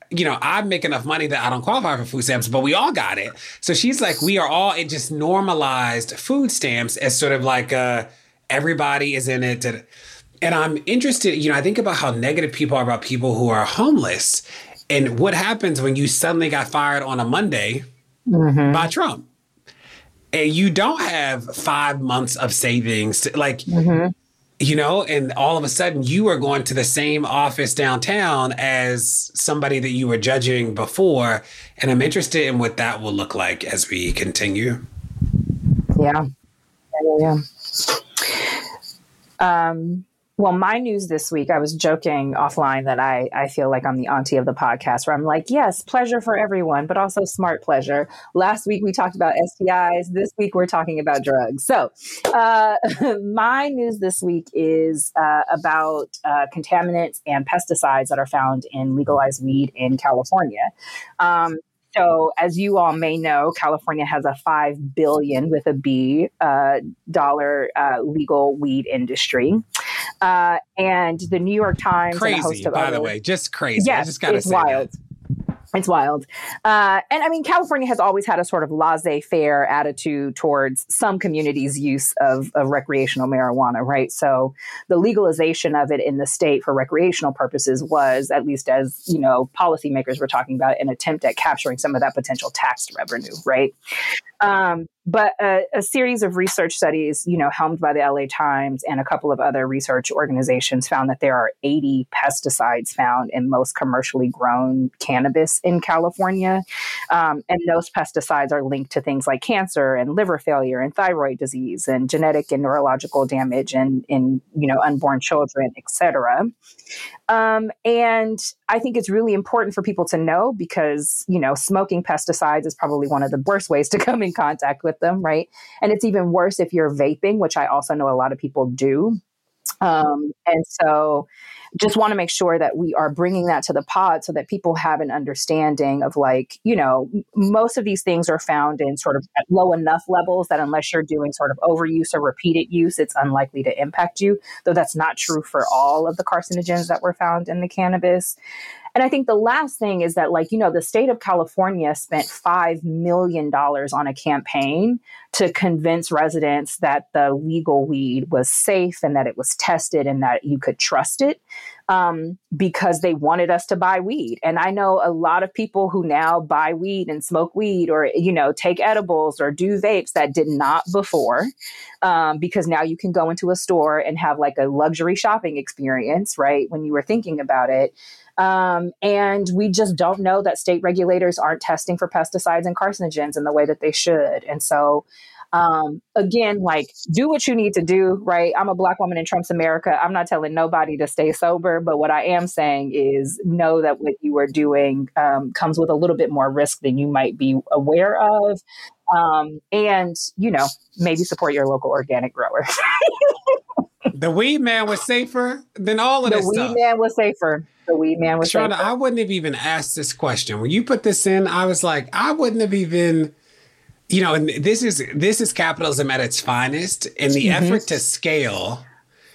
you know, I make enough money that I don't qualify for food stamps, but we all got it. So she's like, we are all, it just normalized food stamps as sort of like uh, everybody is in it. And I'm interested, you know, I think about how negative people are about people who are homeless and what happens when you suddenly got fired on a Monday mm-hmm. by Trump. And you don't have five months of savings, to, like, mm-hmm. you know, and all of a sudden you are going to the same office downtown as somebody that you were judging before. And I'm interested in what that will look like as we continue. Yeah. Yeah. yeah. Um, Well, my news this week, I was joking offline that I, I feel like I'm the auntie of the podcast where I'm like, yes, pleasure for everyone, but also smart pleasure. Last week we talked about S T Is. This week we're talking about drugs. So uh, my news this week is uh, about uh, contaminants and pesticides that are found in legalized weed in California. Um, So as you all may know, California has a five billion with a B uh, dollar uh, legal weed industry. Uh, and the New York Times. Crazy, and a host of by other, the way, just crazy. Yes, I just got to it's say wild. that. It's wild. Uh, and I mean, California has always had a sort of laissez-faire attitude towards some communities' use of, of recreational marijuana, right? So the legalization of it in the state for recreational purposes was, at least as, you know, policymakers were talking about, an attempt at capturing some of that potential tax revenue, right? Um, but a, a series of research studies, you know, helmed by the L A Times and a couple of other research organizations found that there are eighty pesticides found in most commercially grown cannabis in California. Um, and those pesticides are linked to things like cancer and liver failure and thyroid disease and genetic and neurological damage in, in you know, unborn children, et cetera. Um, and I think it's really important for people to know because, you know, smoking pesticides is probably one of the worst ways to come in contact with them, right? And it's even worse if you're vaping, which I also know a lot of people do. Um, and so just want to make sure that we are bringing that to the pod so that people have an understanding of, like, you know, most of these things are found in sort of at low enough levels that unless you're doing sort of overuse or repeated use, it's unlikely to impact you, though that's not true for all of the carcinogens that were found in the cannabis. And I think the last thing is that, like, you know, the state of California spent five million dollars on a campaign to convince residents that the legal weed was safe and that it was tested and that you could trust it, um, because they wanted us to buy weed. And I know a lot of people who now buy weed and smoke weed or, you know, take edibles or do vapes that did not before, um, because now you can go into a store and have like a luxury shopping experience, right, when you were thinking about it. Um, and we just don't know that state regulators aren't testing for pesticides and carcinogens in the way that they should. And so, um, again, like, do what you need to do, right? I'm a Black woman in Trump's America. I'm not telling nobody to stay sober, but what I am saying is know that what you are doing um, comes with a little bit more risk than you might be aware of. Um, and, you know, maybe support your local organic grower. The weed man was safer than all of the this stuff. The weed man was safer. The weed man was Sharonda, safer. I wouldn't have even asked this question. When you put this in, I was like, I wouldn't have even, you know, and this is this is capitalism at its finest. In the mm-hmm. effort to scale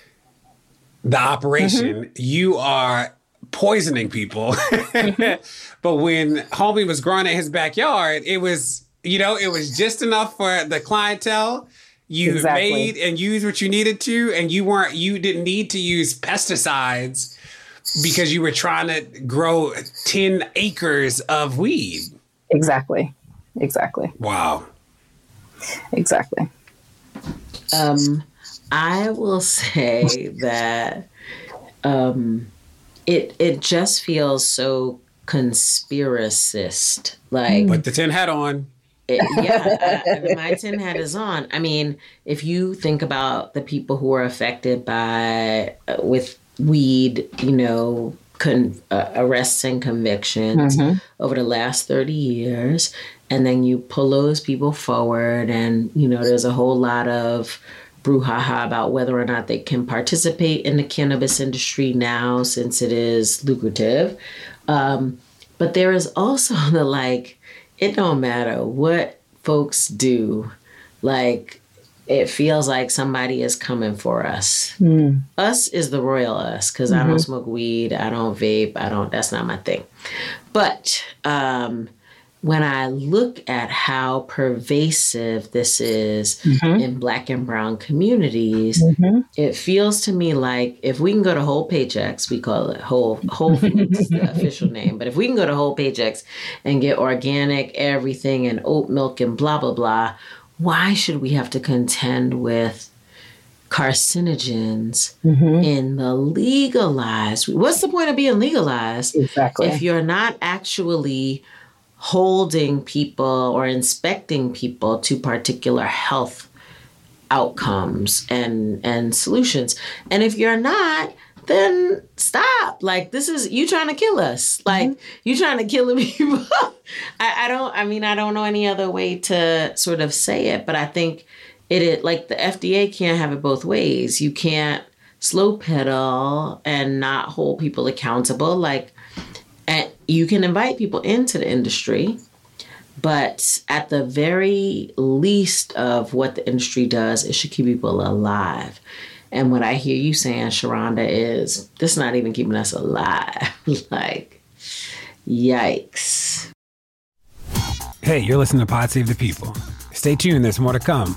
the operation, mm-hmm. you are poisoning people. Mm-hmm. But when homie was growing in his backyard, it was, you know, it was just enough for the clientele. You exactly. made and used what you needed to, and you weren't, you didn't need to use pesticides because you were trying to grow ten acres of weed. Exactly. Exactly. Wow. Exactly. Um, I will say that um, it it just feels so conspiracist. Like, put the tin hat on. It, yeah, I, my tin hat is on. I mean, if you think about the people who are affected by uh, with weed, you know, con, uh, arrests and convictions mm-hmm. over the last thirty years, and then you pull those people forward, and you know, there's a whole lot of brouhaha about whether or not they can participate in the cannabis industry now since it is lucrative. Um, but there is also the like. It don't matter what folks do. Like, it feels like somebody is coming for us. Mm. Us is the royal us, because mm-hmm. I don't smoke weed, I don't vape, I don't, that's not my thing. But um, when I look at how pervasive this is mm-hmm. in Black and brown communities, mm-hmm. it feels to me like if we can go to Whole Paychecks, we call it Whole, Whole Foods, the official name, but if we can go to Whole Paychecks and get organic everything and oat milk and blah, blah, blah, why should we have to contend with carcinogens mm-hmm. in the legalized? What's the point of being legalized exactly. if you're not actually holding people or inspecting people to particular health outcomes and and solutions? And if you're not, then stop. Like, this is, you trying to kill us. Like, mm-hmm. you trying to kill the people. I, I don't, I mean, I don't know any other way to sort of say it, but I think it, it like the F D A can't have it both ways. You can't slow pedal and not hold people accountable. Like, and you can invite people into the industry, but at the very least of what the industry does, it should keep people alive. And what I hear you saying, Sharonda, is this not even keeping us alive. Like, yikes. Hey, you're listening to Pod Save the People. Stay tuned, there's more to come.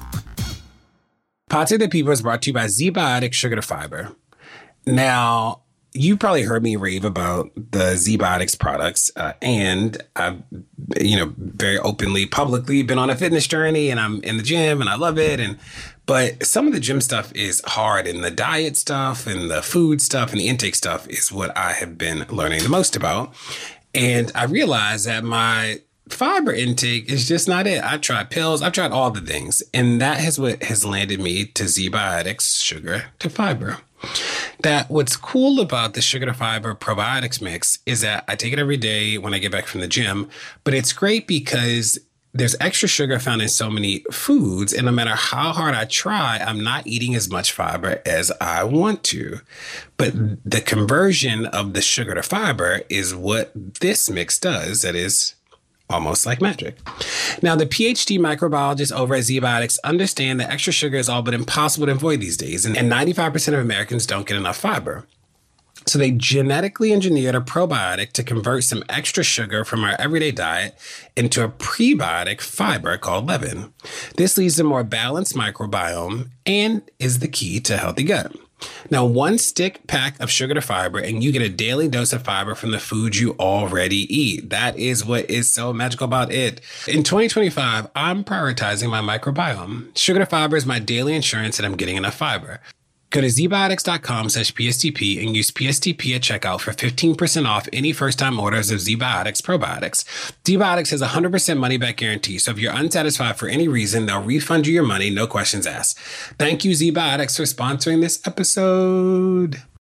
Pod Save the People is brought to you by ZBiotics Sugar to Fiber. Now, you probably heard me rave about the ZBiotics products, uh, and I've, you know, very openly, publicly been on a fitness journey, and I'm in the gym, and I love it. And but some of the gym stuff is hard, and the diet stuff, and the food stuff, and the intake stuff is what I have been learning the most about. And I realized that my fiber intake is just not it. I've tried pills, I've tried all the things, and that is what has landed me to ZBiotics Sugar to Fiber. That what's cool about the Sugar to Fiber probiotics mix is that I take it every day when I get back from the gym, but it's great because there's extra sugar found in so many foods, and no matter how hard I try, I'm not eating as much fiber as I want to. But the conversion of the sugar to fiber is what this mix does. That is almost like magic. Now, the PhD microbiologists over at ZBiotics understand that extra sugar is all but impossible to avoid these days, and ninety-five percent of Americans don't get enough fiber. So they genetically engineered a probiotic to convert some extra sugar from our everyday diet into a prebiotic fiber called leptin. This leads to a more balanced microbiome and is the key to healthy gut. Now, one stick pack of sugar to fiber, and you get a daily dose of fiber from the food you already eat. That is what is so magical about it. In twenty twenty-five, I'm prioritizing my microbiome. Sugar to fiber is my daily insurance that I'm getting enough fiber. Go to zbiotics.com slash PSTP and use P S T P at checkout for fifteen percent off any first-time orders of ZBiotics probiotics. ZBiotics has a one hundred percent money-back guarantee, so if you're unsatisfied for any reason, they'll refund you your money, no questions asked. Thank you, ZBiotics, for sponsoring this episode.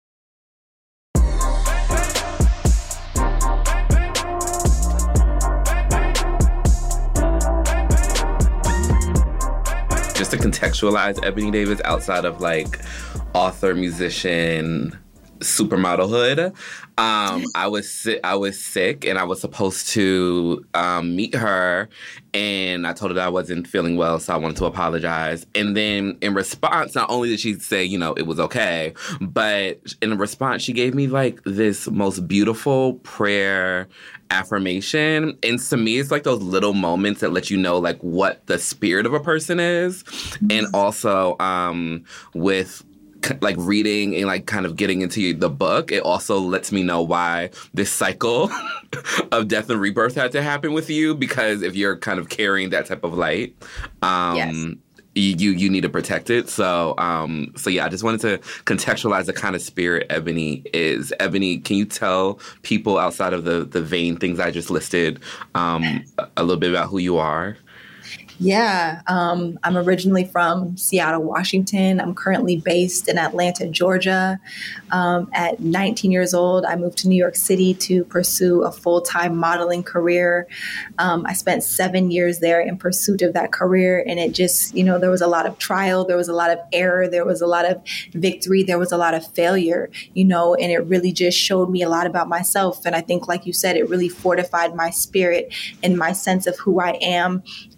Just to contextualize Ebony Davis outside of like author, musician, supermodelhood, um, I was si- I was sick and I was supposed to um, meet her, and I told her that I wasn't feeling well, so I wanted to apologize. And then in response, not only did she say, you know, it was okay, but in response, she gave me like this most beautiful prayer affirmation. And to me, it's like those little moments that let you know like what the spirit of a person is. And also um, with like reading and like kind of getting into the book, it also lets me know why this cycle of death and rebirth had to happen with you, because if you're kind of carrying that type of light, um, yes. you you need to protect it. So um, so yeah, I just wanted to contextualize the kind of spirit Ebony is. Ebony, can you tell people outside of the the vain things I just listed um, a little bit about who you are? Yeah, um, I'm originally from Seattle, Washington. I'm currently based in Atlanta, Georgia. Um, at nineteen years old, I moved to New York City to pursue a full-time modeling career. Um, I spent seven years there in pursuit of that career, and it just, you know, there was a lot of trial, there was a lot of error, there was a lot of victory, there was a lot of failure, you know, and it really just showed me a lot about myself. And I think, like you said, it really fortified my spirit and my sense of who I am outside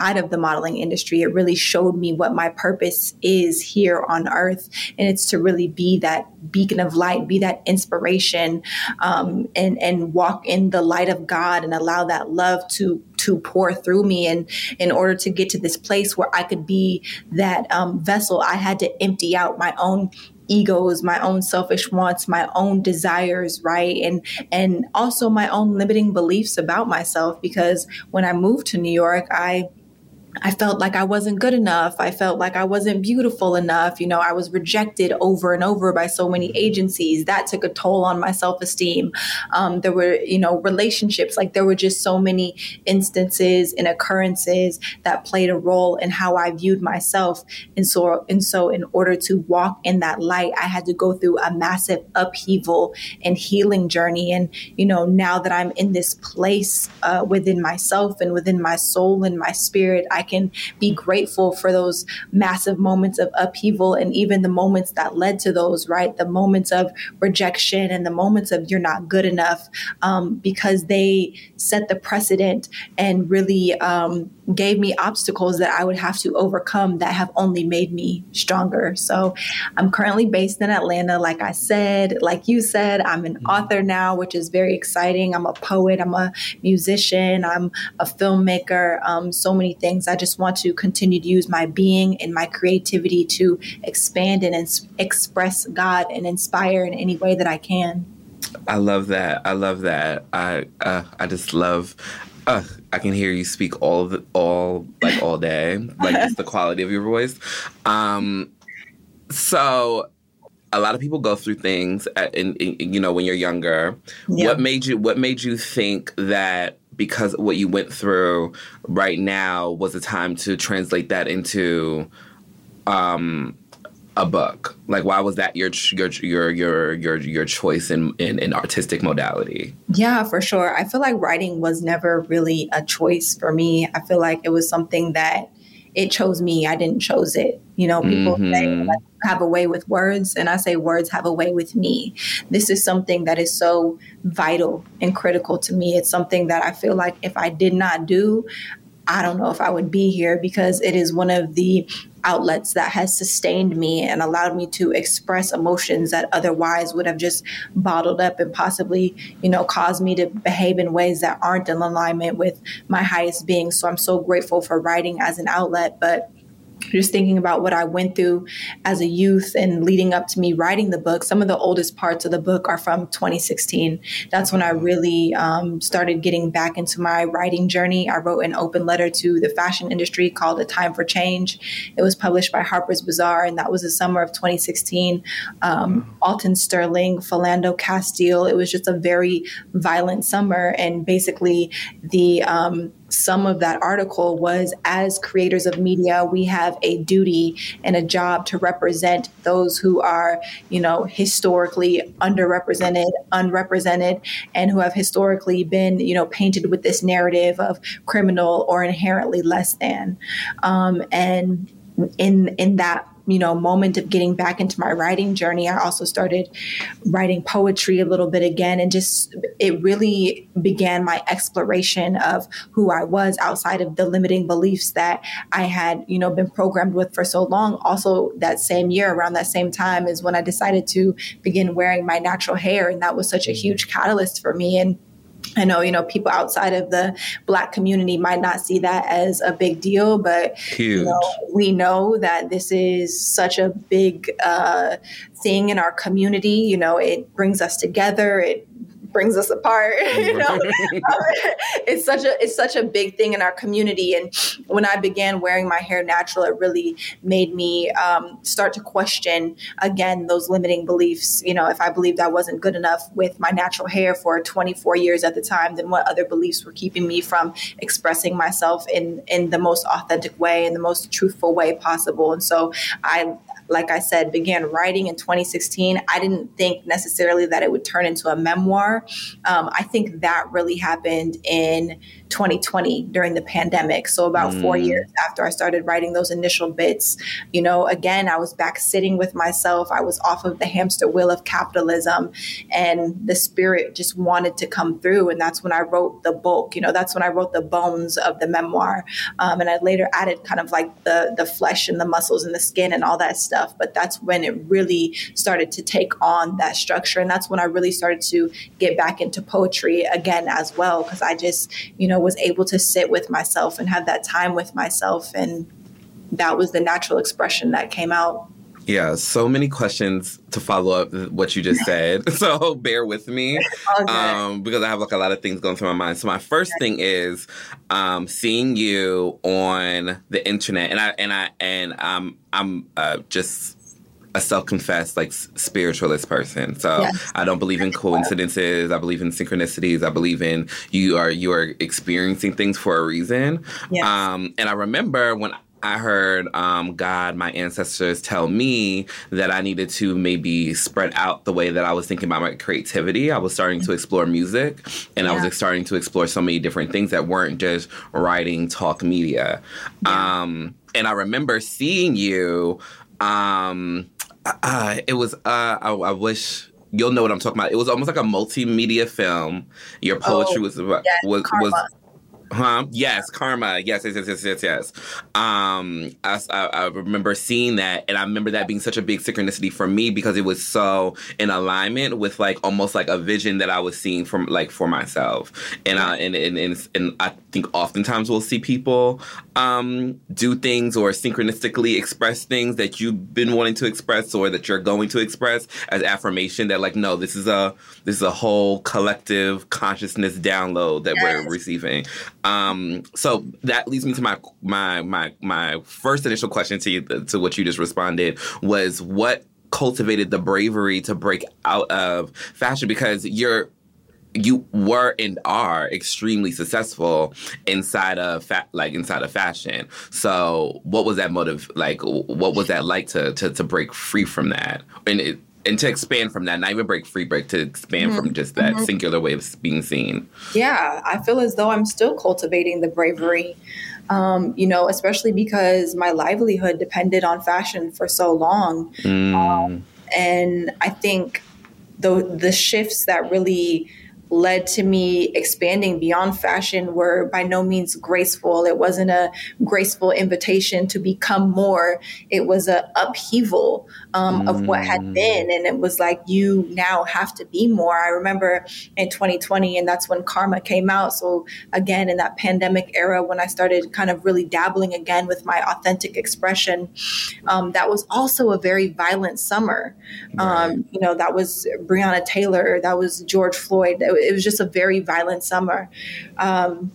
outside of the modeling industry. It really showed me what my purpose is here on earth. And it's to really be that beacon of light, be that inspiration, um, and, and walk in the light of God and allow that love to to pour through me. And in order to get to this place where I could be that um, vessel, I had to empty out my own egos, my own selfish wants, my own desires, right? And and also my own limiting beliefs about myself, because when I moved to New York, I I felt like I wasn't good enough. I felt like I wasn't beautiful enough. You know, I was rejected over and over by so many agencies. That took a toll on my self-esteem. Um, there were, you know, relationships, like there were just so many instances and occurrences that played a role in how I viewed myself. And so, and so in order to walk in that light, I had to go through a massive upheaval and healing journey. And, you know, now that I'm in this place uh, within myself and within my soul and my spirit, I I can be grateful for those massive moments of upheaval and even the moments that led to those, right? The moments of rejection and the moments of you're not good enough, um, because they set the precedent and really um, gave me obstacles that I would have to overcome that have only made me stronger. So I'm currently based in Atlanta. Like I said, like you said, I'm an author now, which is very exciting. I'm a poet. I'm a musician. I'm a filmmaker. Um, so many things. I just want to continue to use my being and my creativity to expand and ins- express God and inspire in any way that I can. I love that. I love that. I uh, I just love. Uh, I can hear you speak all the, all like all day, like just the quality of your voice. Um, so a lot of people go through things, at, in, in, you know, when you're younger. Yeah. What made you? What made you think that because what you went through right now was a time to translate that into um, a book? Like, why was that your your your your your your choice in, in in artistic modality? Yeah, for sure. I feel like writing was never really a choice for me. I feel like it was something that it chose me. I didn't choose it. You know, people mm-hmm. say like, have a way with words, and I say words have a way with me. This is something that is so vital and critical to me. It's something that I feel like if I did not do, I don't know if I would be here, because it is one of the outlets that has sustained me and allowed me to express emotions that otherwise would have just bottled up and possibly, you know, caused me to behave in ways that aren't in alignment with my highest being. So I'm so grateful for writing as an outlet. But just thinking about what I went through as a youth and leading up to me writing the book, some of the oldest parts of the book are from twenty sixteen. That's when I really um, started getting back into my writing journey. I wrote an open letter to the fashion industry called A Time for Change. It was published by Harper's Bazaar, and that was the summer of twenty sixteen. Um, Alton Sterling, Philando Castile. It was just a very violent summer. And basically the um, some of that article was, as creators of media, we have a duty and a job to represent those who are, you know, historically underrepresented, unrepresented, and who have historically been, you know, painted with this narrative of criminal or inherently less than. Um, and in in that, you know, moment of getting back into my writing journey, I also started writing poetry a little bit again. And just, it really began my exploration of who I was outside of the limiting beliefs that I had, you know, been programmed with for so long. Also, that same year, around that same time, is when I decided to begin wearing my natural hair. And that was such a huge catalyst for me. And I know, you know, people outside of the Black community might not see that as a big deal, but you know, we know that this is such a big uh, thing in our community. You know, it brings us together. It brings us apart. You know, it's such a it's such a big thing in our community. And when I began wearing my hair natural, it really made me um, start to question again those limiting beliefs. You know, if I believed I wasn't good enough with my natural hair for twenty-four years at the time, then what other beliefs were keeping me from expressing myself in in the most authentic way, in the most truthful way possible? And so I, like I said, began writing in twenty sixteen. I didn't think necessarily that it would turn into a memoir. Um, I think that really happened in twenty twenty during the pandemic. So about mm. four years after I started writing those initial bits, you know, again, I was back sitting with myself. I was off of the hamster wheel of capitalism, and the spirit just wanted to come through. And that's when I wrote the bulk, you know, that's when I wrote the bones of the memoir. Um, and I later added kind of like the, the flesh and the muscles and the skin and all that stuff. But that's when it really started to take on that structure. And that's when I really started to get back into poetry again as well, because I just, you know, was able to sit with myself and have that time with myself. And that was the natural expression that came out. Yeah, so many questions to follow up what you just said. So bear with me um, because I have like a lot of things going through my mind. So my first thing is um, seeing you on the internet, and I and I and um, I'm uh, just a self-confessed like spiritualist person. So yes. I don't believe in coincidences. I believe in synchronicities. I believe in you are you are experiencing things for a reason. Yes. Um, and I remember when I heard um, God, my ancestors, tell me that I needed to maybe spread out the way that I was thinking about my creativity. I was starting to explore music, and yeah. I was starting to explore so many different things that weren't just writing talk media. Yeah. Um, and I remember seeing you. Um, uh, it was, uh, I, I wish... You'll know what I'm talking about. It was almost like a multimedia film. Your poetry oh, was... was, was, was Huh? Yes, Karma. Yes, yes, yes, yes, yes, yes. Um, I, I, I remember seeing that, and I remember that being such a big synchronicity for me because it was so in alignment with like almost like a vision that I was seeing from like for myself. And I and and and, and I think oftentimes we'll see people um, do things or synchronistically express things that you've been wanting to express or that you're going to express as affirmation that like no, this is a this is a whole collective consciousness download that yes. we're receiving. Um, so that leads me to my my my my first initial question to you, to what you just responded was what cultivated the bravery to break out of fashion, because you're you were and are extremely successful inside of fa- like inside of fashion. So what was that motive like? What was that like to to, to break free from that? And it, And to expand from that, not even break free break, to expand mm-hmm. from just that mm-hmm. singular way of being seen. Yeah, I feel as though I'm still cultivating the bravery, um, you know, especially because my livelihood depended on fashion for so long. Mm. Um, and I think the the shifts that really led to me expanding beyond fashion were by no means graceful. It wasn't a graceful invitation to become more. It was an upheaval um, mm. of what had been. And it was like, you now have to be more. I remember in twenty twenty, and that's when Karma came out. So again, in that pandemic era, when I started kind of really dabbling again with my authentic expression, um, that was also a very violent summer. Right. Um, you know, that was Breonna Taylor. That was George Floyd. It, It was just a very violent summer. Um,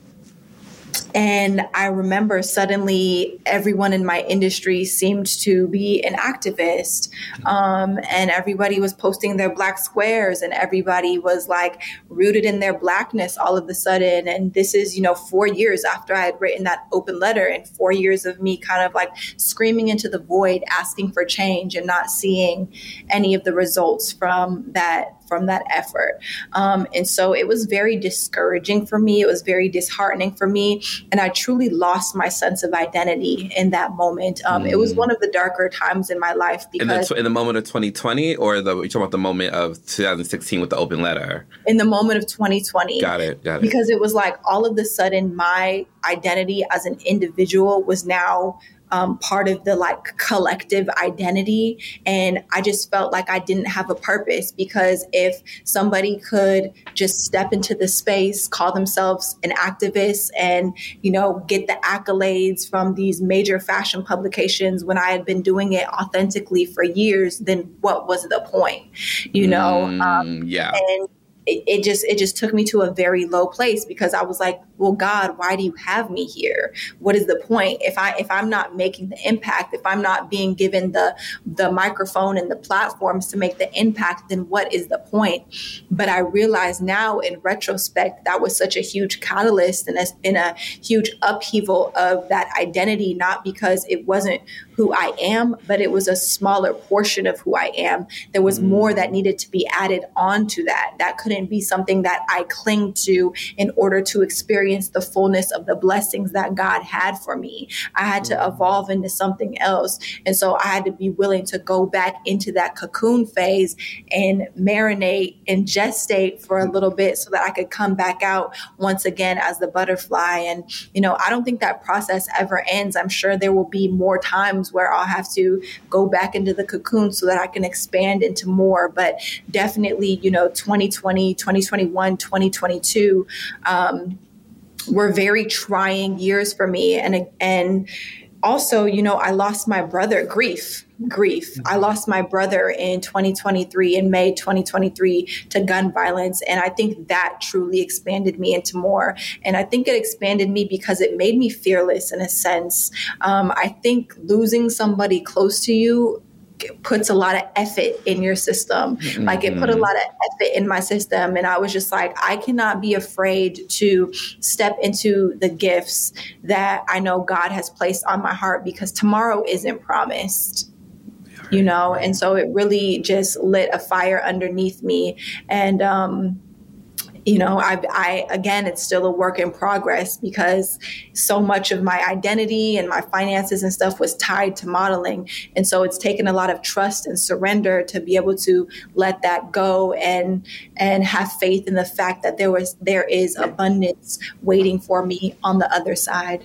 and I remember suddenly everyone in my industry seemed to be an activist. Um, and everybody was posting their black squares, and everybody was like rooted in their blackness all of a sudden. And this is, you know, four years after I had written that open letter, and four years of me kind of like screaming into the void, asking for change and not seeing any of the results from that from that effort. Um, and so it was very discouraging for me. It was very disheartening for me. And I truly lost my sense of identity in that moment. Um, mm. It was one of the darker times in my life. Because in the, in the moment of twenty twenty, or the, you're talking about the moment of two thousand sixteen with the open letter? In the moment of twenty twenty. Got it, got it. Because it was like all of a sudden my identity as an individual was now Um, part of the like collective identity. And I just felt like I didn't have a purpose, because if somebody could just step into the space, call themselves an activist, and, you know, get the accolades from these major fashion publications when I had been doing it authentically for years, then what was the point? You know? Mm, um, yeah. And It, it just it just took me to a very low place, because I was like, well, God, why do you have me here? What is the point? If I if I'm not making the impact, if I'm not being given the the microphone and the platforms to make the impact, then what is the point? But I realize now in retrospect, that was such a huge catalyst and in a huge upheaval of that identity, not because it wasn't who I am, but it was a smaller portion of who I am. There was more that needed to be added onto that. That couldn't be something that I cling to in order to experience the fullness of the blessings that God had for me. I had to evolve into something else. And so I had to be willing to go back into that cocoon phase and marinate and gestate for a little bit so that I could come back out once again as the butterfly. And, you know, I don't think that process ever ends. I'm sure there will be more times where I'll have to go back into the cocoon so that I can expand into more. But definitely, you know, twenty twenty, twenty twenty-one, twenty twenty-two um, were very trying years for me. And, and also, you know, I lost my brother, grief. Grief. Mm-hmm. I lost my brother in twenty twenty-three, in May twenty twenty-three, to gun violence. And I think that truly expanded me into more. And I think it expanded me because it made me fearless in a sense. Um, I think losing somebody close to you puts a lot of effort in your system. Mm-hmm. Like it put a lot of effort in my system. And I was just like, I cannot be afraid to step into the gifts that I know God has placed on my heart, because tomorrow isn't promised. You know, and so it really just lit a fire underneath me. And, um, you know, I, I, again, it's still a work in progress because so much of my identity and my finances and stuff was tied to modeling. And so it's taken a lot of trust and surrender to be able to let that go and, and have faith in the fact that there was, there is abundance waiting for me on the other side.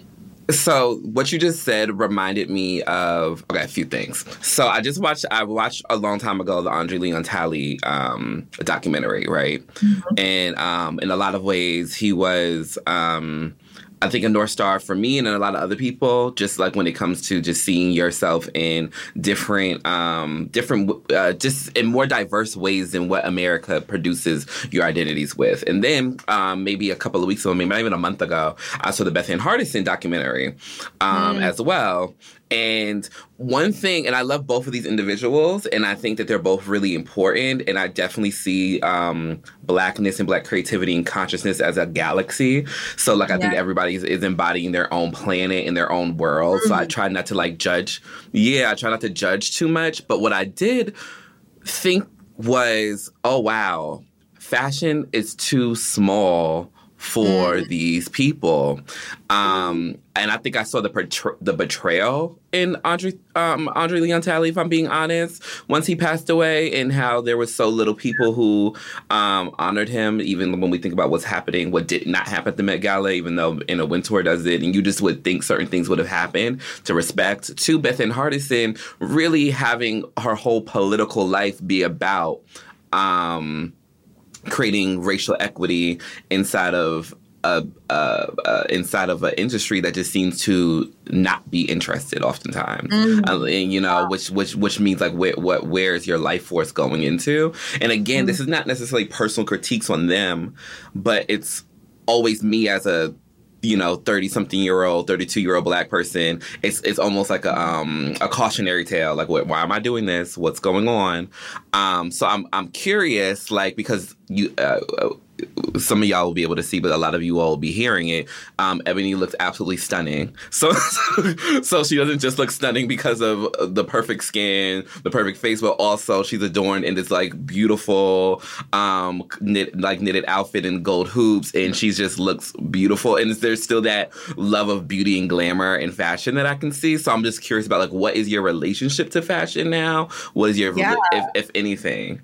So what you just said reminded me of, okay, a few things. So I just watched, I watched a long time ago, the Andre Leon Talley um, documentary, right? Mm-hmm. And um, in a lot of ways, he was, um, I think, a North Star for me and a lot of other people, just like when it comes to just seeing yourself in different, um, different, uh, just in more diverse ways than what America produces your identities with. And then um, maybe a couple of weeks ago, maybe not even a month ago, I saw the Beth Ann Hardison documentary um, mm. as well. And one thing, and I love both of these individuals, and I think that they're both really important, and I definitely see um, Blackness and Black creativity and consciousness as a galaxy. So, like, I yeah. think everybody is, is embodying their own planet in their own world. Mm-hmm. So I try not to, like, judge. Yeah, I try not to judge too much. But what I did think was, oh, wow, fashion is too small for mm. these people. Um, and I think I saw the betray- the betrayal in Andre um, Andre Leon Talley, if I'm being honest, once he passed away, and how there was so little people who um, honored him, even when we think about what's happening, what did not happen at the Met Gala, even though in a Wintour does it, and you just would think certain things would have happened to respect. To Beth Ann Hardison really having her whole political life be about um, creating racial equity inside of a uh, uh, inside of an industry that just seems to not be interested oftentimes, mm-hmm. uh, and you know, which which which means like where what where is your life force going into? And again, mm-hmm. this is not necessarily personal critiques on them, but it's always me as a you know, thirty-something-year-old, thirty-two-year-old Black person. It's it's almost like a um, a cautionary tale. Like, what, why am I doing this? What's going on? Um, so I'm I'm curious, like, because you. Uh, some of y'all will be able to see, but a lot of you all will be hearing it. Um, Ebony looks absolutely stunning. So, so she doesn't just look stunning because of the perfect skin, the perfect face, but also she's adorned in this like beautiful, um, knit, like knitted outfit and gold hoops, and she just looks beautiful. And there's still that love of beauty and glamour and fashion that I can see. So I'm just curious about like, what is your relationship to fashion now? What is your, yeah. if, if anything?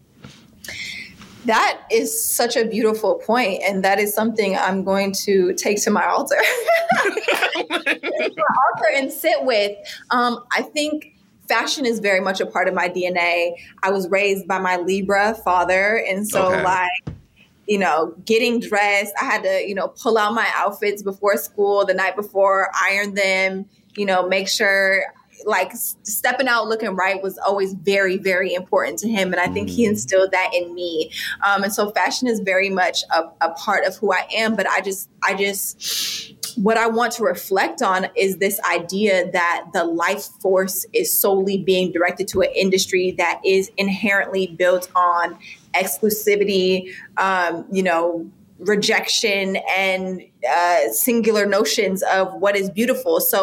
That is such a beautiful point, and that is something I'm going to take to my altar, take to my altar and sit with. Um, I think fashion is very much a part of my D N A. I was raised by my Libra father, and so okay. like, you know, getting dressed, I had to, you know, pull out my outfits before school the night before, iron them, you know, make sure. Like stepping out looking right was always very, very important to him. And I think he instilled that in me. Um, and so fashion is very much a, a part of who I am. But I just, I just, what I want to reflect on is this idea that the life force is solely being directed to an industry that is inherently built on exclusivity, um, you know, rejection and uh, singular notions of what is beautiful. So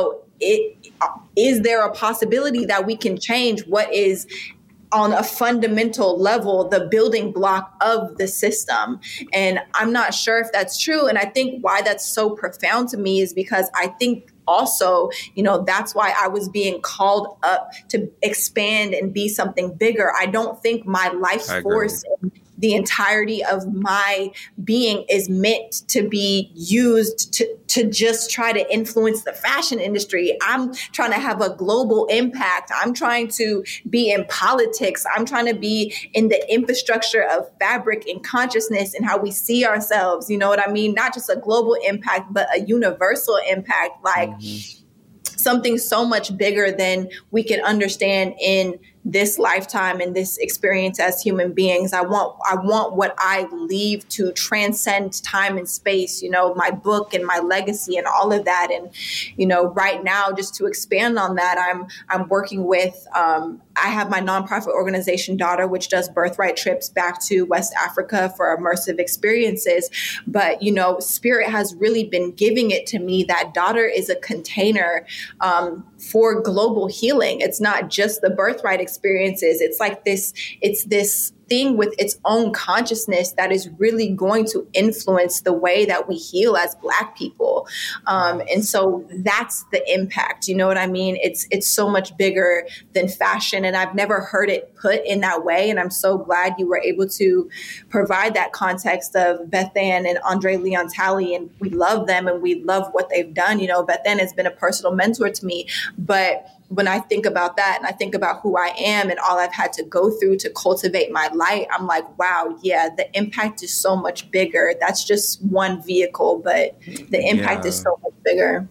it, is there a possibility that we can change what is on a fundamental level, the building block of the system? And I'm not sure if that's true. And I think why that's so profound to me is because I think also, you know, that's why I was being called up to expand and be something bigger. I don't think my life force, the entirety of my being is meant to be used to, to just try to influence the fashion industry. I'm trying to have a global impact. I'm trying to be in politics. I'm trying to be in the infrastructure of fabric and consciousness and how we see ourselves. You know what I mean? Not just a global impact, but a universal impact, like mm-hmm. something so much bigger than we can understand in this lifetime and this experience as human beings. I want, I want what I leave to transcend time and space, you know, my book and my legacy and all of that. And, you know, right now, just to expand on that, I'm, I'm working with, um, I have my nonprofit organization Daughter, which does birthright trips back to West Africa for immersive experiences. But, you know, Spirit has really been giving it to me that Daughter is a container, um, for global healing. It's not just the birthright experiences. It's like this, it's this thing with its own consciousness that is really going to influence the way that we heal as Black people. Um, and so that's the impact. You know what I mean? It's, it's so much bigger than fashion. And I've never heard it put in that way. And I'm so glad you were able to provide that context of Beth Ann and Andre Leon Talley. And we love them and we love what they've done. You know, Beth Ann has been a personal mentor to me, but when I think about that and I think about who I am and all I've had to go through to cultivate my light, I'm like, wow, yeah, the impact is so much bigger. That's just one vehicle, but the impact yeah. is so much bigger.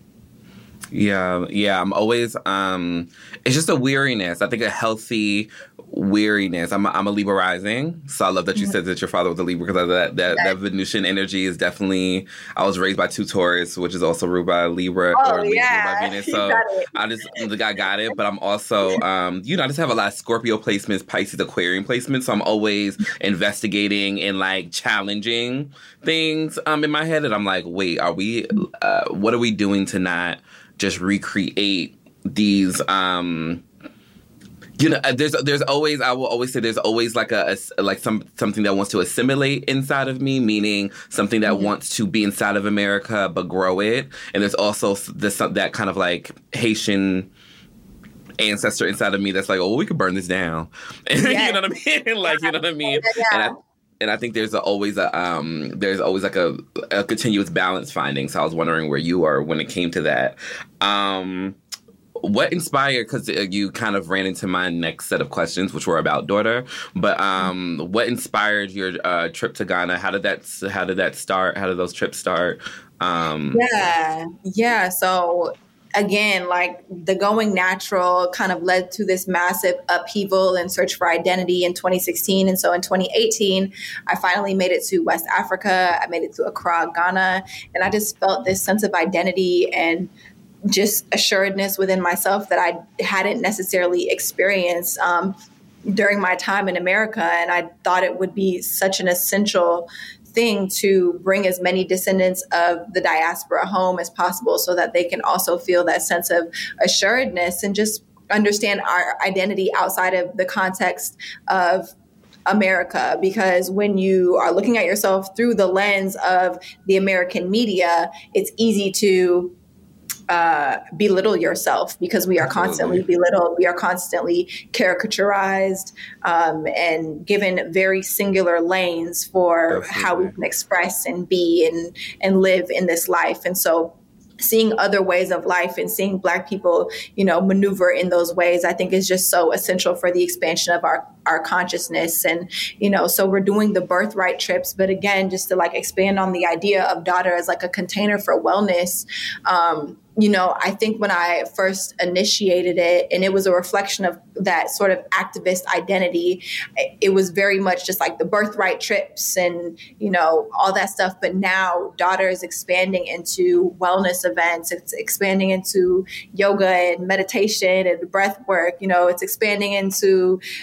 Yeah, yeah. I'm always, um, it's just a weariness. I think a healthy weariness. I'm a, I'm a Libra rising. So I love that you said that your father was a Libra because that, that, that Venusian energy is definitely, I was raised by two Taurus, which is also ruled by Libra oh, or yeah. Libra by Venus. So I just, the guy got it. But I'm also, um, you know, I just have a lot of Scorpio placements, Pisces, Aquarian placements. So I'm always investigating and like challenging things um, in my head. And I'm like, wait, are we, uh, what are we doing to not just recreate these, um, you know, there's there's always, I will always say there's always like a, a like some something that wants to assimilate inside of me, meaning something that mm-hmm. wants to be inside of America but grow it. And there's also this that kind of like Haitian ancestor inside of me that's like, oh, we could burn this down. Yes. You know what I mean? Like, you know what I mean? Yeah. And I, And I think there's a, always a um, there's always like a, a continuous balance finding. So I was wondering where you are when it came to that. Um, what inspired? Because you kind of ran into my next set of questions, which were about Daughter. But um, mm-hmm. what inspired your uh, trip to Ghana? How did that How did that start? How did those trips start? Um, yeah, yeah. So. Again, like the Going Natural kind of led to this massive upheaval and search for identity in twenty sixteen. And so in twenty eighteen, I finally made it to West Africa. I made it to Accra, Ghana. And I just felt this sense of identity and just assuredness within myself that I hadn't necessarily experienced um, during my time in America. And I thought it would be such an essential thing to bring as many descendants of the diaspora home as possible so that they can also feel that sense of assuredness and just understand our identity outside of the context of America. Because when you are looking at yourself through the lens of the American media, it's easy to uh, belittle yourself because we are constantly belittled. We are constantly caricaturized um, and given very singular lanes for Definitely. How we can express and be and, and live in this life. And so seeing other ways of life and seeing Black people, you know, maneuver in those ways, I think is just so essential for the expansion of our, our consciousness. And, you know, so we're doing the birthright trips, but again, just to like expand on the idea of Daughter as like a container for wellness. Um, you know, I think when I first initiated it, and it was a reflection of that sort of activist identity, it was very much just like the birthright trips and, you know, all that stuff. But now Daughter is expanding into wellness events. It's expanding into yoga and meditation and breath work. You know, it's expanding into, um,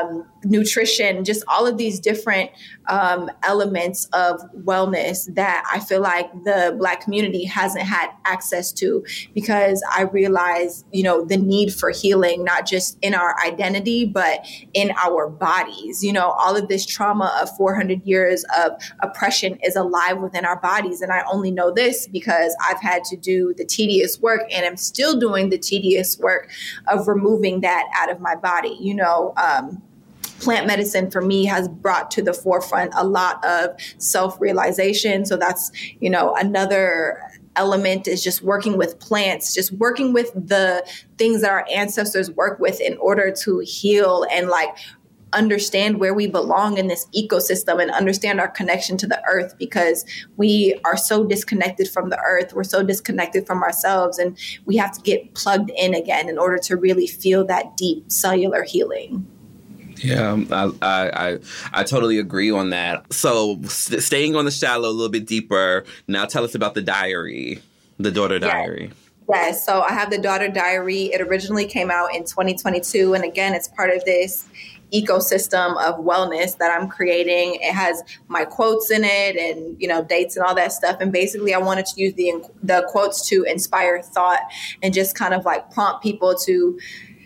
um, nutrition, just all of these different um, elements of wellness that I feel like the Black community hasn't had access to, because I realize, you know, the need for healing, not just in our identity, but in our bodies. You know, all of this trauma of four hundred years of oppression is alive within our bodies. And I only know this because I've had to do the tedious work, and I'm still doing the tedious work of removing that out of my body. You know, um, plant medicine for me has brought to the forefront a lot of self-realization. So that's, you know, another element is just working with plants, just working with the things that our ancestors work with in order to heal and like understand where we belong in this ecosystem and understand our connection to the earth, because we are so disconnected from the earth. We're so disconnected from ourselves, and we have to get plugged in again in order to really feel that deep cellular healing. Yeah, I, I I I totally agree on that. So st- staying on the shallow a little bit deeper, now tell us about the diary, the daughter diary. Yes, yes. So I have the daughter diary. It originally came out in twenty twenty-two. And again, it's part of this ecosystem of wellness that I'm creating. It has my quotes in it and, you know, dates and all that stuff. And basically I wanted to use the the quotes to inspire thought and just kind of like prompt people to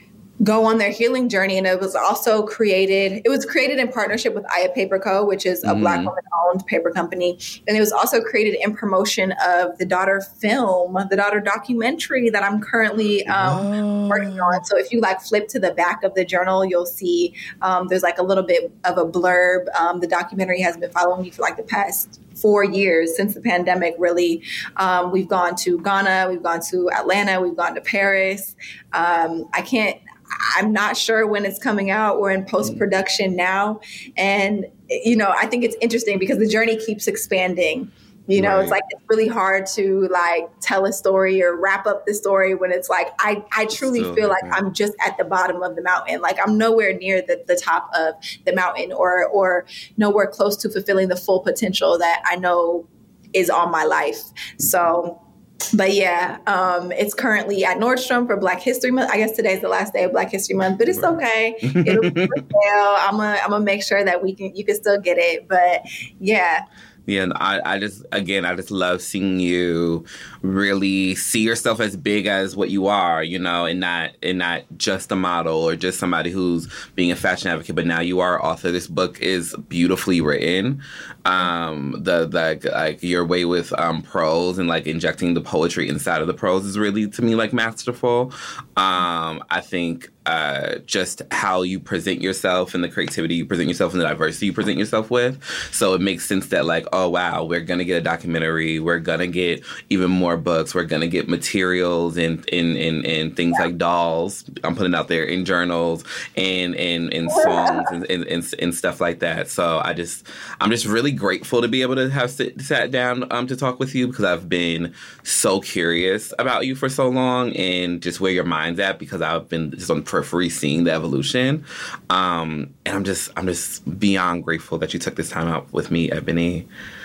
go on their healing journey. And it was also created, it was created in partnership with Aya Paper Co., which is a mm-hmm. Black woman-owned paper company. And it was also created in promotion of the daughter film, the daughter documentary that I'm currently um, working on. So if you like flip to the back of the journal, you'll see um, there's like a little bit of a blurb. Um, the documentary has been following me for like the past four years since the pandemic, really. Um, we've gone to Ghana, we've gone to Atlanta, we've gone to Paris. Um, I can't, I'm not sure when it's coming out. We're in post-production now. And, you know, I think it's interesting because the journey keeps expanding. You know, right. It's like, it's really hard to like tell a story or wrap up the story when it's like, I, I truly Still feel like I'm just at the bottom of the mountain. Like I'm nowhere near the, the top of the mountain or, or nowhere close to fulfilling the full potential that I know is on my life. So But yeah, um, it's currently at Nordstrom for Black History Month. I guess today's the last day of Black History Month, but it's okay. It'll be for sale. I'm gonna I'm gonna make sure that we can you can still get it. But yeah. Yeah, and I, I just, again, I just love seeing you really see yourself as big as what you are, you know, and not and not just a model or just somebody who's being a fashion advocate, but now you are an author. This book is beautifully written. Um, the, the like your way with um, prose and like injecting the poetry inside of the prose is really, to me, like masterful. Um, I think uh, just how you present yourself and the creativity you present yourself and the diversity you present yourself with. So it makes sense that like, oh, wow, we're going to get a documentary. We're going to get even more books. We're going to get materials and, and, and, and things yeah. like dolls. I'm putting out there in journals and, and, and songs and, and, and, and stuff like that. So I just, I'm just really grateful to be able to have sit, sat down um, to talk with you because I've been so curious about you for so long and just where your mind's at because I've been just on the periphery seeing the evolution. Um, and I'm just, I'm just beyond grateful that you took this time out with me, Ebony.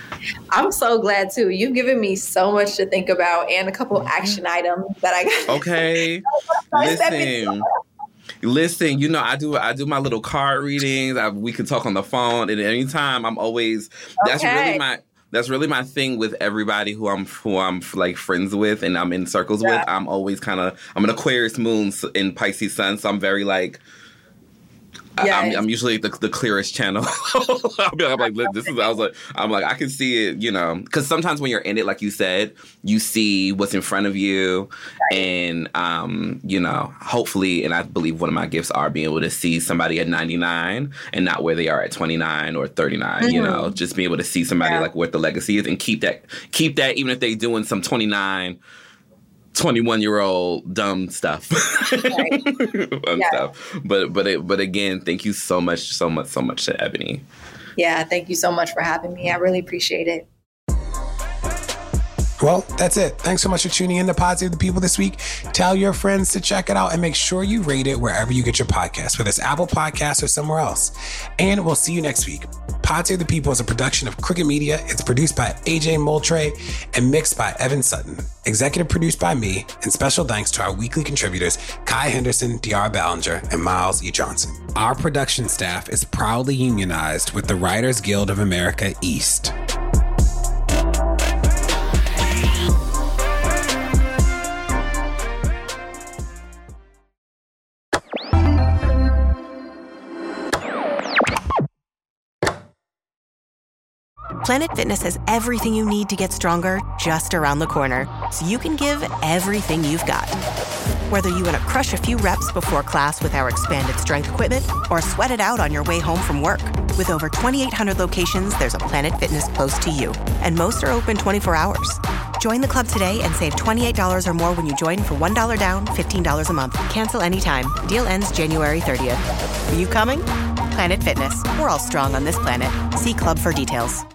I'm so glad too. You've given me so much to think about and a couple action items that I got. Okay. Listen. Listen, you know, I do I do my little card readings. I, we can talk on the phone at any time. I'm always that's okay. really my that's really my thing with everybody who I'm who I'm like friends with and I'm in circles yeah. with. I'm always kind of I'm an Aquarius moon in Pisces sun, so I'm very like Yes. I, I'm, I'm usually the, the clearest channel. I'll be like, I'm like, this is. I was like, I'm like, I can see it, you know, because sometimes when you're in it, like you said, you see what's in front of you, right. and um, you know, hopefully, and I believe one of my gifts are being able to see somebody at ninety-nine and not where they are at twenty-nine or thirty-nine. Mm-hmm. You know, just being able to see somebody yeah. like what the legacy is and keep that, keep that, even if they're doing some twenty-nine. twenty-one year old dumb stuff, right. dumb yeah. stuff. But but it, but again, thank you so much, so much, so much to Ebony. Yeah, thank you so much for having me. I really appreciate it. Well, that's it. Thanks so much for tuning in to Pod Save the People this week. Tell your friends to check it out and make sure you rate it wherever you get your podcast, whether it's Apple Podcasts or somewhere else. And we'll see you next week. Pod Save the People is a production of Crooked Media. It's produced by A J Moultrie and mixed by Evan Sutton. Executive produced by me, and special thanks to our weekly contributors, Kai Henderson, D R Ballinger, and Miles E. Johnson. Our production staff is proudly unionized with the Writers Guild of America East. Planet Fitness has everything you need to get stronger just around the corner, so you can give everything you've got. Whether you want to crush a few reps before class with our expanded strength equipment or sweat it out on your way home from work. With over twenty-eight hundred locations, there's a Planet Fitness close to you, and most are open twenty-four hours. Join the club today and save twenty-eight dollars or more when you join for one dollar down, fifteen dollars a month. Cancel anytime. Deal ends January thirtieth. Are you coming? Planet Fitness. We're all strong on this planet. See club for details.